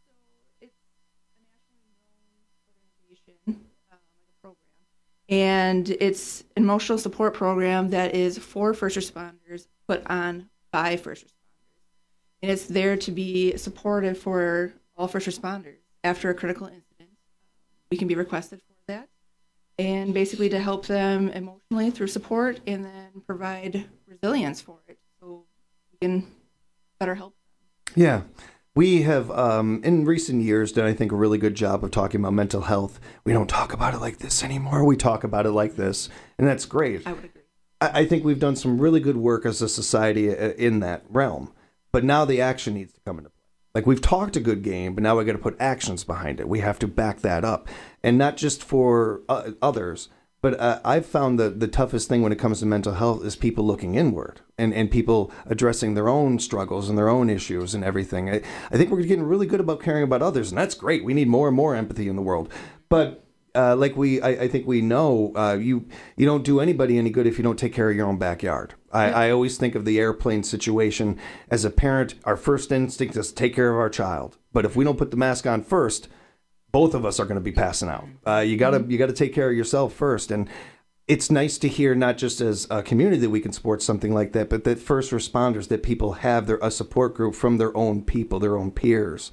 And it's an emotional support program that is for first responders, put on by first responders. And it's there to be supportive for all first responders. After a critical incident, we can be requested for that. And basically to help them emotionally through support and then provide resilience for it so we can better help them. Yeah. We have, in recent years, done, I think, a really good job of talking about mental health. We don't talk about it like this anymore. We talk about it like this, and that's great. I would agree. I think we've done some really good work as a society in that realm, but now the action needs to come into play. Like, we've talked a good game, but now we've got to put actions behind it. We have to back that up, and not just for others. But I've found the toughest thing when it comes to mental health is people looking inward and people addressing their own struggles and their own issues and everything. I think we're getting really good about caring about others, and that's great. We need more and more empathy in the world. But I think we know, you don't do anybody any good if you don't take care of your own backyard. I always think of the airplane situation. As a parent, our first instinct is to take care of our child. But if we don't put the mask on first, both of us are going to be passing out. You gotta take care of yourself first. And it's nice to hear, not just as a community that we can support something like that, but that first responders, that people have a support group from their own people, their own peers.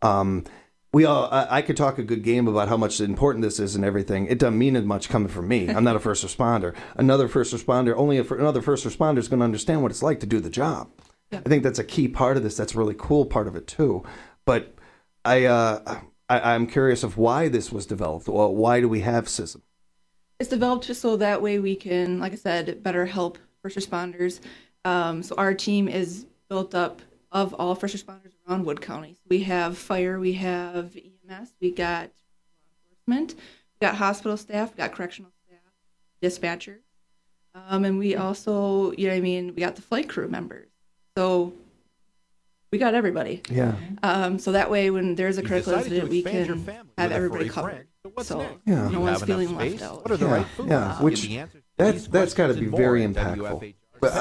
I could talk a good game about how much important this is and everything. It doesn't mean as much coming from me. I'm not a first responder. Another first responder is going to understand what it's like to do the job. Yeah. I think that's a key part of this. That's a really cool part of it too. But I'm curious of why this was developed. Well, why do we have CISM? It's developed just so that way we can, like I said, better help first responders. So our team is built up of all first responders around Wood County. So we have fire, we have EMS, we got law enforcement, we got hospital staff, we got correctional staff, dispatchers, and we also, we got the flight crew members. So we got everybody. Yeah. So that way, when there's a critical incident, we can have everybody covered. So no one's feeling left out. What are the right foods? Yeah, which that's got to be very impactful. But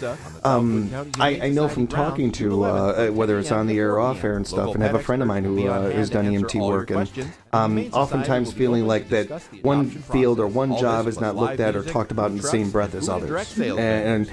I know from talking to whether it's on the air or off air and stuff, and I have a friend of mine who has done EMT work, and oftentimes feeling like that one field or one job is not looked at or talked about in the same breath as others. And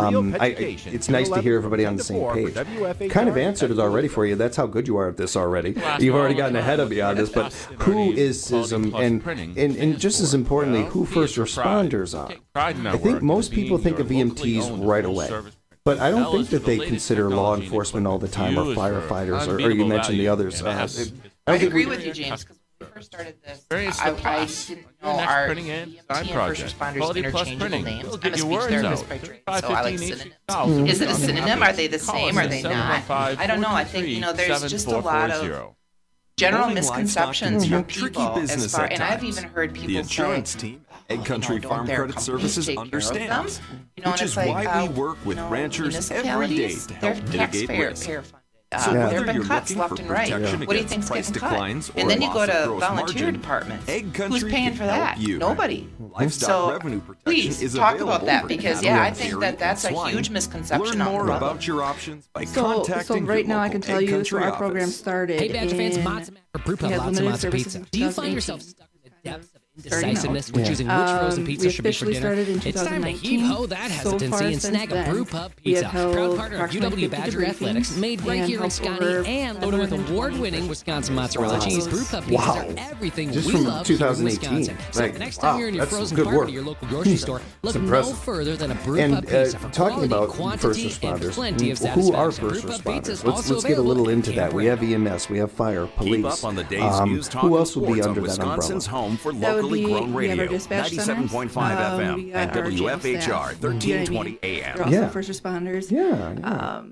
it's nice to hear everybody on the same page. Kind of answered it already for you. That's how good you are at this already. You've already gotten ahead of me on this. But who is CISM, and just as importantly, who first responders are? I think most people think of EMTs right away. But I don't think that they consider law enforcement all the time, or firefighters, or you mentioned the others. I agree with you, James, because when we first started this, I didn't know our EMT and first responders interchangeable names. I'm a speech therapist by trade, so I like synonyms. Is it a synonym? Are they the same? Are they not? I don't know. I think, there's just a lot of general misconceptions from people as far, and I've even heard people say, Egg Country Farm Credit Services understands, which is why we work with ranchers every day to help mitigate risk. So there have been cuts left and right. What do you think's getting cut? And then you go to volunteer departments. Who's paying for that? Nobody. So please talk about that, because I think that's a huge misconception. Learn more about your options by contacting so right now I can tell you, so our program started. Hey, Badger fans, Matza for Brew Pub, lots and lots of pizza. Do you find yourself stuck in the depths of indecisiveness when choosing which frozen pizza should be for dinner? It's time to heave-ho that hesitancy and snag a Brew Pub pizza. Proud partner of UW Badger Athletics, made right here in Scotty and loaded with award-winning Wisconsin mozzarella cheese. Brew Pub pizzas are everything we love here in Wisconsin. So next time you're in your frozen part of your local grocery store, look no further than a Brew Pub pizza for talking about first responders, who are first responders? Let's get a little into that. We have EMS, we have fire, police. Who else will be under that umbrella? Home for locally grown radio, 97.5 FM and WFHR 1320 AM. They're also first responders.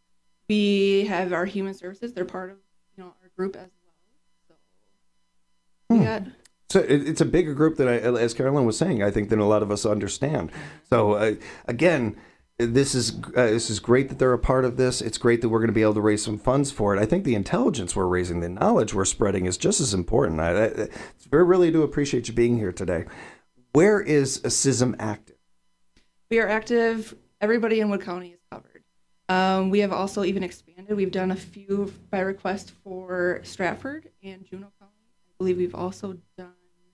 We have our human services. They're part of our group as well. So it's a bigger group than as Carolyn was saying, I think, than a lot of us understand. So again, this is great that they're a part of this. It's great that we're going to be able to raise some funds for it. I think the intelligence we're raising, the knowledge we're spreading is just as important. I really do appreciate you being here today. Where is CISM active? We are active. Everybody in Wood County is covered. We have also even expanded. We've done a few by request for Stratford and Juneau County. I believe we've also done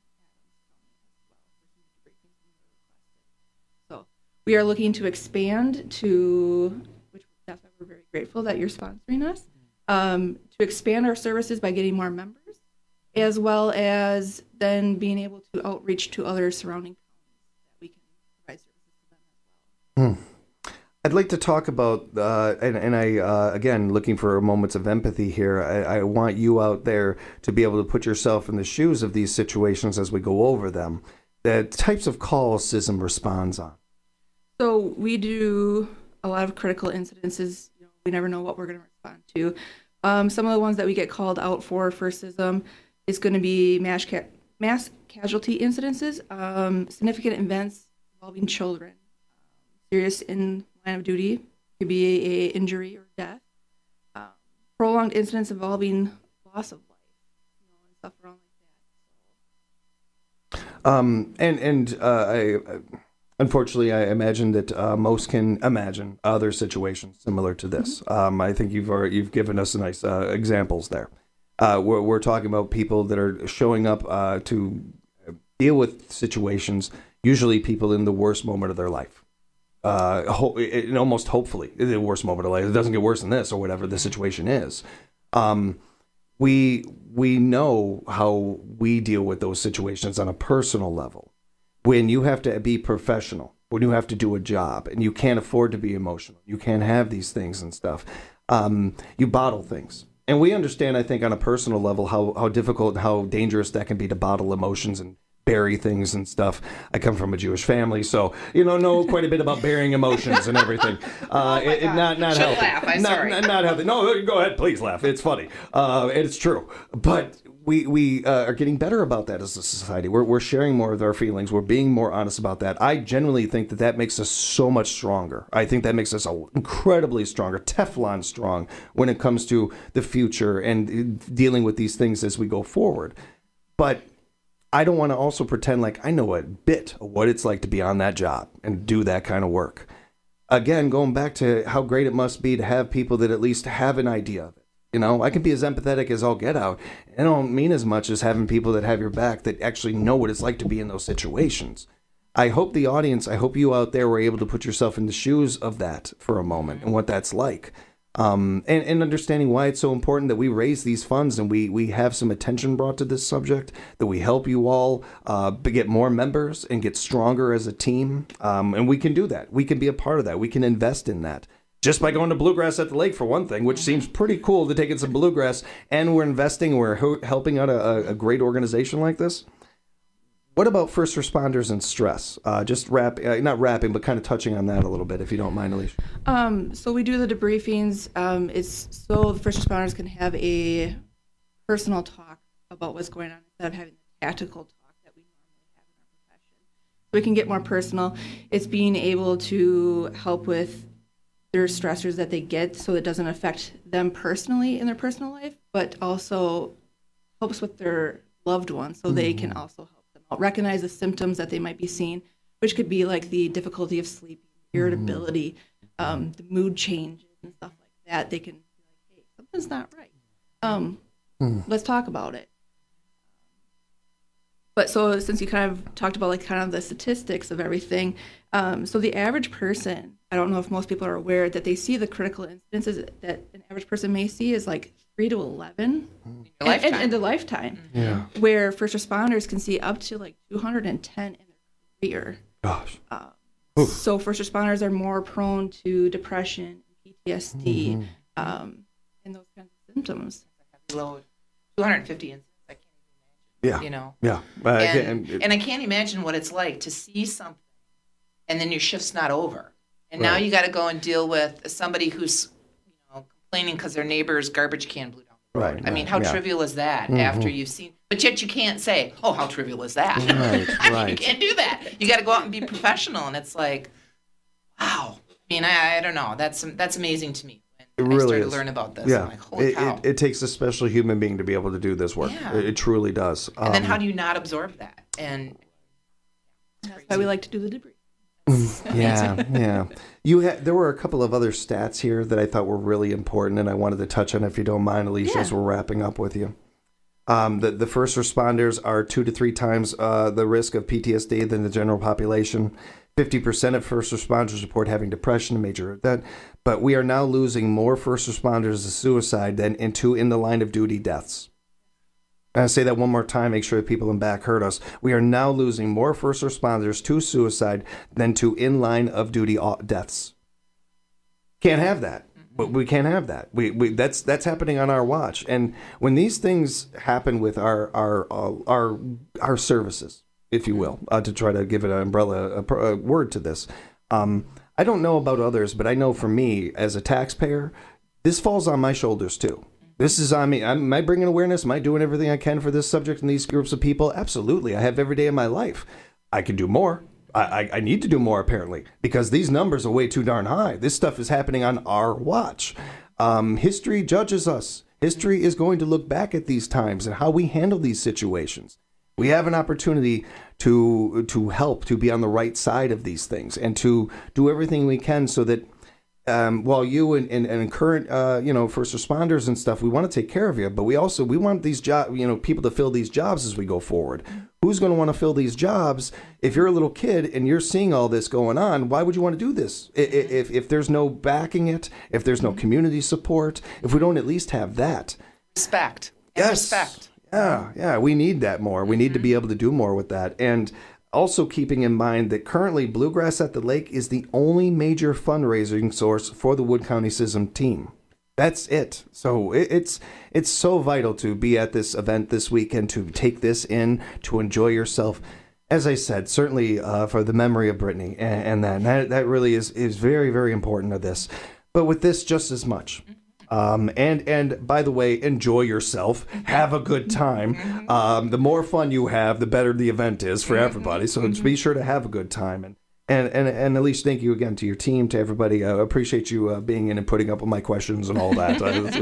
we are looking to expand to, which that's why we're very grateful that you're sponsoring us, to expand our services by getting more members, as well as then being able to outreach to other surrounding counties that we can provide services to them as well. I'd like to talk about, and I, again, looking for moments of empathy here. I want you out there to be able to put yourself in the shoes of these situations as we go over them. The types of calls CISM responds on. So we do a lot of critical incidences. We never know what we're going to respond to. Some of the ones that we get called out for CISM is going to be mass casualty incidences, significant events involving children, serious in line of duty, could be a injury or death, prolonged incidents involving loss of life, and stuff around like that. Unfortunately, I imagine that most can imagine other situations similar to this. I think you've given us nice examples there. We're talking about people that are showing up to deal with situations, usually people in the worst moment of their life. Almost hopefully the worst moment of life. It doesn't get worse than this or whatever the situation is. We know how we deal with those situations on a personal level. When you have to be professional, when you have to do a job and you can't afford to be emotional, you can't have these things and stuff, you bottle things. And we understand, I think, on a personal level, how difficult and how dangerous that can be to bottle emotions and bury things and stuff. I come from a Jewish family, so know quite a bit about burying emotions and everything. Not healthy. Laugh. I'm sorry. Not healthy. No, go ahead, please laugh. It's funny. It's true. But we are getting better about that as a society. We're sharing more of our feelings. We're being more honest about that. I genuinely think that makes us so much stronger. I think that makes us incredibly stronger, Teflon strong, when it comes to the future and dealing with these things as we go forward. But I don't want to also pretend like I know a bit of what it's like to be on that job and do that kind of work. Again, going back to how great it must be to have people that at least have an idea of it. I can be as empathetic as I'll get out. I don't mean as much as having people that have your back that actually know what it's like to be in those situations. I hope the audience, I hope you out there were able to put yourself in the shoes of that for a moment and what that's like. And understanding why it's so important that we raise these funds and we have some attention brought to this subject, that we help you all get more members and get stronger as a team. And we can do that. We can be a part of that. We can invest in that. Just by going to Bluegrass at the Lake, for one thing, which seems pretty cool to take in some bluegrass, and we're investing, we're helping out a great organization like this. What about first responders and stress? Just not rapping, but kind of touching on that a little bit, if you don't mind, Alicia. So we do the debriefings. It's so the first responders can have a personal talk about what's going on instead of having the tactical talk that we normally have in our profession. So we can get more personal. It's being able to help with their stressors that they get so it doesn't affect them personally in their personal life, but also helps with their loved ones so they can also help them out. Recognize the symptoms that they might be seeing, which could be like the difficulty of sleeping, irritability, the mood changes and stuff like that. They can be like, hey, something's not right. Let's talk about it. But so since you kind of talked about like kind of the statistics of everything, so the average person, I don't know if most people are aware that they see the critical incidences that an average person may see is like 3 to 11 in the lifetime. Yeah. Where first responders can see up to like 210 in their career. Gosh. So first responders are more prone to depression, PTSD, and those kinds of symptoms. Low 250 incidents. Yeah. Yeah. And I can't imagine what it's like to see something and then your shift's not over. And now you got to go and deal with somebody who's complaining because their neighbor's garbage can blew down the road. I mean, how trivial is that after you've seen? But yet you can't say, oh, how trivial is that? Right. You can't do that. You got to go out and be professional. And it's like, wow. I mean, I don't know. That's amazing to me. It really I started is. to learn about this. Yeah. I'm like, holy cow. It takes a special human being to be able to do this work. Yeah. It truly does. And then how do you not absorb that? And that's why we like to do the debrief. Yeah. There were a couple of other stats here that I thought were really important, and I wanted to touch on, if you don't mind, Alicia, as we're wrapping up with you. The first responders are 2 to 3 times the risk of PTSD than the general population. 50% of first responders report having depression, a major event, but we are now losing more first responders to suicide than into in the line of duty deaths. And I'll say that one more time, make sure that people in back heard us. We are now losing more first responders to suicide than to in line of duty deaths. Can't have that. But we can't have that. That's happening on our watch. And when these things happen with our services, if you will, to try to give it an umbrella a word to this, I don't know about others, but I know for me as a taxpayer, this falls on my shoulders too. This is on me. Am I bringing awareness? Am I doing everything I can for this subject and these groups of people? Absolutely. I have every day of my life. I can do more. I need to do more, apparently, because these numbers are way too darn high. This stuff is happening on our watch. History judges us. History is going to look back at these times and how we handle these situations. We have an opportunity to help, to be on the right side of these things, and to do everything we can so that while you and current first responders and stuff, we want to take care of you, but we want these people to fill these jobs as we go forward. Who's going to want to fill these jobs? If you're a little kid and you're seeing all this going on, why would you want to do this? If there's no backing it, if there's no community support, if we don't at least have that respect. Yes. Respect. Yeah, we need that more. We need to be able to do more with that. And also keeping in mind that currently Bluegrass at the Lake is the only major fundraising source for the Wood County SISM team. That's it. So it's so vital to be at this event this weekend, to take this in, to enjoy yourself. As I said, certainly for the memory of Brittany and that really is very, very important to this. But with this, just as much. And by the way, enjoy yourself. Have a good time. The more fun you have, the better the event is for everybody. So just be sure to have a good time. And at least thank you again to your team, to everybody. I appreciate you being in and putting up with my questions and all that.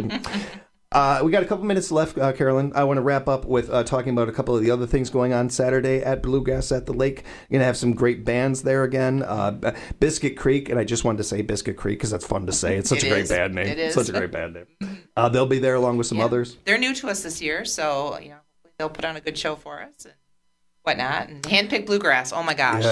We got a couple minutes left, Carolyn. I want to wrap up with talking about a couple of the other things going on Saturday at Bluegrass at the Lake. You're going to have some great bands there again. Biscuit Creek, and I just wanted to say Biscuit Creek because that's fun to say. It's such a great band name. It is. Such a great band name. They'll be there along with some others. They're new to us this year, so hopefully they'll put on a good show for us and whatnot. And Handpicked Bluegrass, oh my gosh.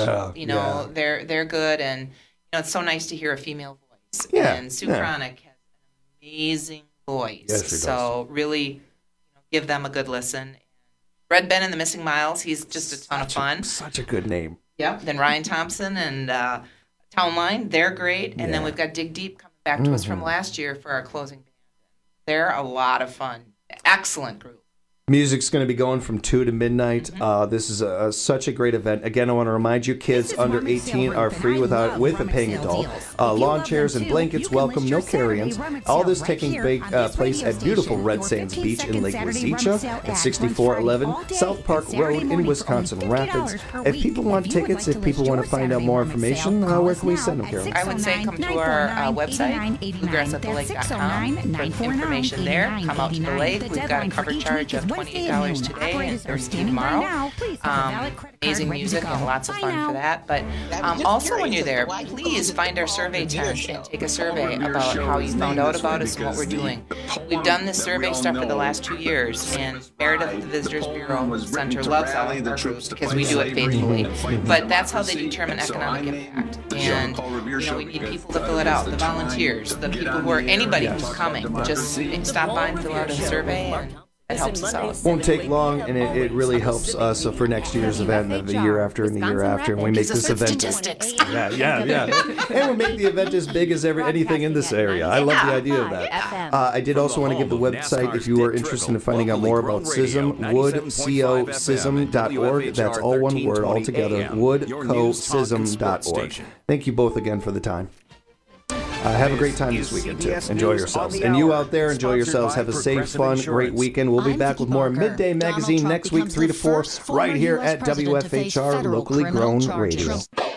They're good, and it's so nice to hear a female voice. Yeah. And Sue Chronic has an amazing voice. Yes, so really give them a good listen. Red Ben and the Missing Miles, he's just a ton of fun. Such a good name. Yep. Then Ryan Thompson and Town Line, they're great. And then we've got Dig Deep coming back to us from last year for our closing band. They're a lot of fun. Excellent group. Music's going to be going from 2 to midnight. This is such a great event. Again, I want to remind you, kids under 18 are free with a paying adult. Lawn chairs and blankets, welcome, no carry-ins. All this taking place at beautiful Red Sands Beach in Lake Wazeecha at 6411 South Park Road in Wisconsin Rapids. If people want tickets, if people want to find out more information, where can we send them, Carol? I would say come to our website, bluegrassathelake.com, for information there. Come out to the lake. We've got a cover charge of $28 today and $13 tomorrow. Amazing music and lots of fun for that. But also when you're there, please find our survey tent and take a survey about how you found out about us and what we're doing. We've done this survey stuff for the last 2 years, and Meredith, the Visitors Bureau Center, loves our group because we do it faithfully. But that's how they determine economic impact. And we need people to fill it out, the volunteers, the people who are, anybody who's coming. Just stop by and fill out a survey, and it helps us out. Won't take long, and it really helps us for next year's event, and the year after, and the year after, and we make this event. Statistics. Yeah. And we make the event as big as anything in this area. I love the idea of that. I did also want to give the website, if you are interested in finding out more about SISM, woodcosism.org. That's all one word, all together, woodcosism.org. Thank you both again for the time. Have a great time this weekend, too. Enjoy yourselves. And you out there, enjoy yourselves. Have a safe, fun, great weekend. We'll be back with more Midday Magazine next week, 3 to 4, right here at WFHR, locally grown radio.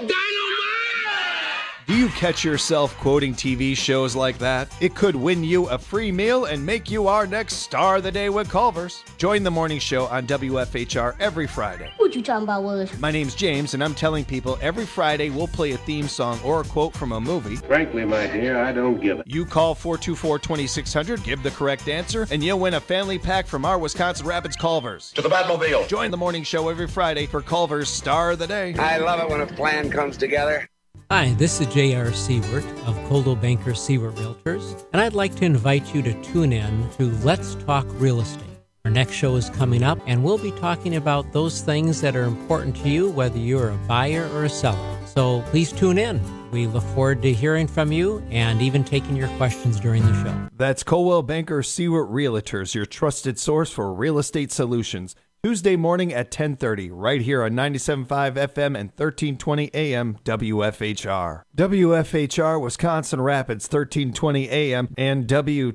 Do you catch yourself quoting TV shows like that? It could win you a free meal and make you our next Star of the Day with Culver's. Join the morning show on WFHR every Friday. What you talking about, Willis? My name's James, and I'm telling people every Friday we'll play a theme song or a quote from a movie. Frankly, my dear, I don't give it. You call 424-2600, give the correct answer, and you'll win a family pack from our Wisconsin Rapids Culver's. To the Batmobile. Join the morning show every Friday for Culver's Star of the Day. I love it when a plan comes together. Hi, this is J.R. Seward of Coldwell Banker Seward Realtors, and I'd like to invite you to tune in to Let's Talk Real Estate. Our next show is coming up, and we'll be talking about those things that are important to you, whether you're a buyer or a seller. So please tune in. We look forward to hearing from you and even taking your questions during the show. That's Coldwell Banker Seward Realtors, your trusted source for real estate solutions. Tuesday morning at 10:30, right here on 97.5 FM and 1320 AM WFHR. WFHR, Wisconsin Rapids, 1320 AM and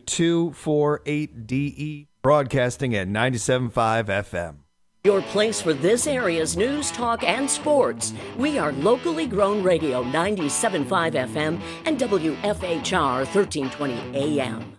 W248DE, broadcasting at 97.5 FM. Your place for this area's news, talk, and sports. We are locally grown radio 97.5 FM and WFHR 1320 AM.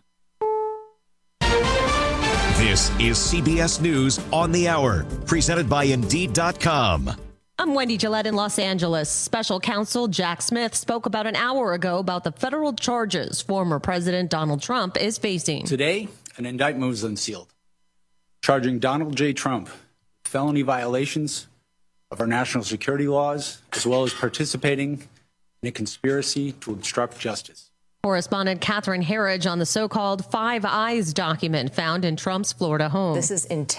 This is CBS News on the Hour, presented by Indeed.com. I'm Wendy Gillette in Los Angeles. Special counsel Jack Smith spoke about an hour ago about the federal charges former President Donald Trump is facing. Today, an indictment was unsealed, charging Donald J. Trump felony violations of our national security laws, as well as participating in a conspiracy to obstruct justice. Correspondent Catherine Herridge on the so-called Five Eyes document found in Trump's Florida home. This is intense.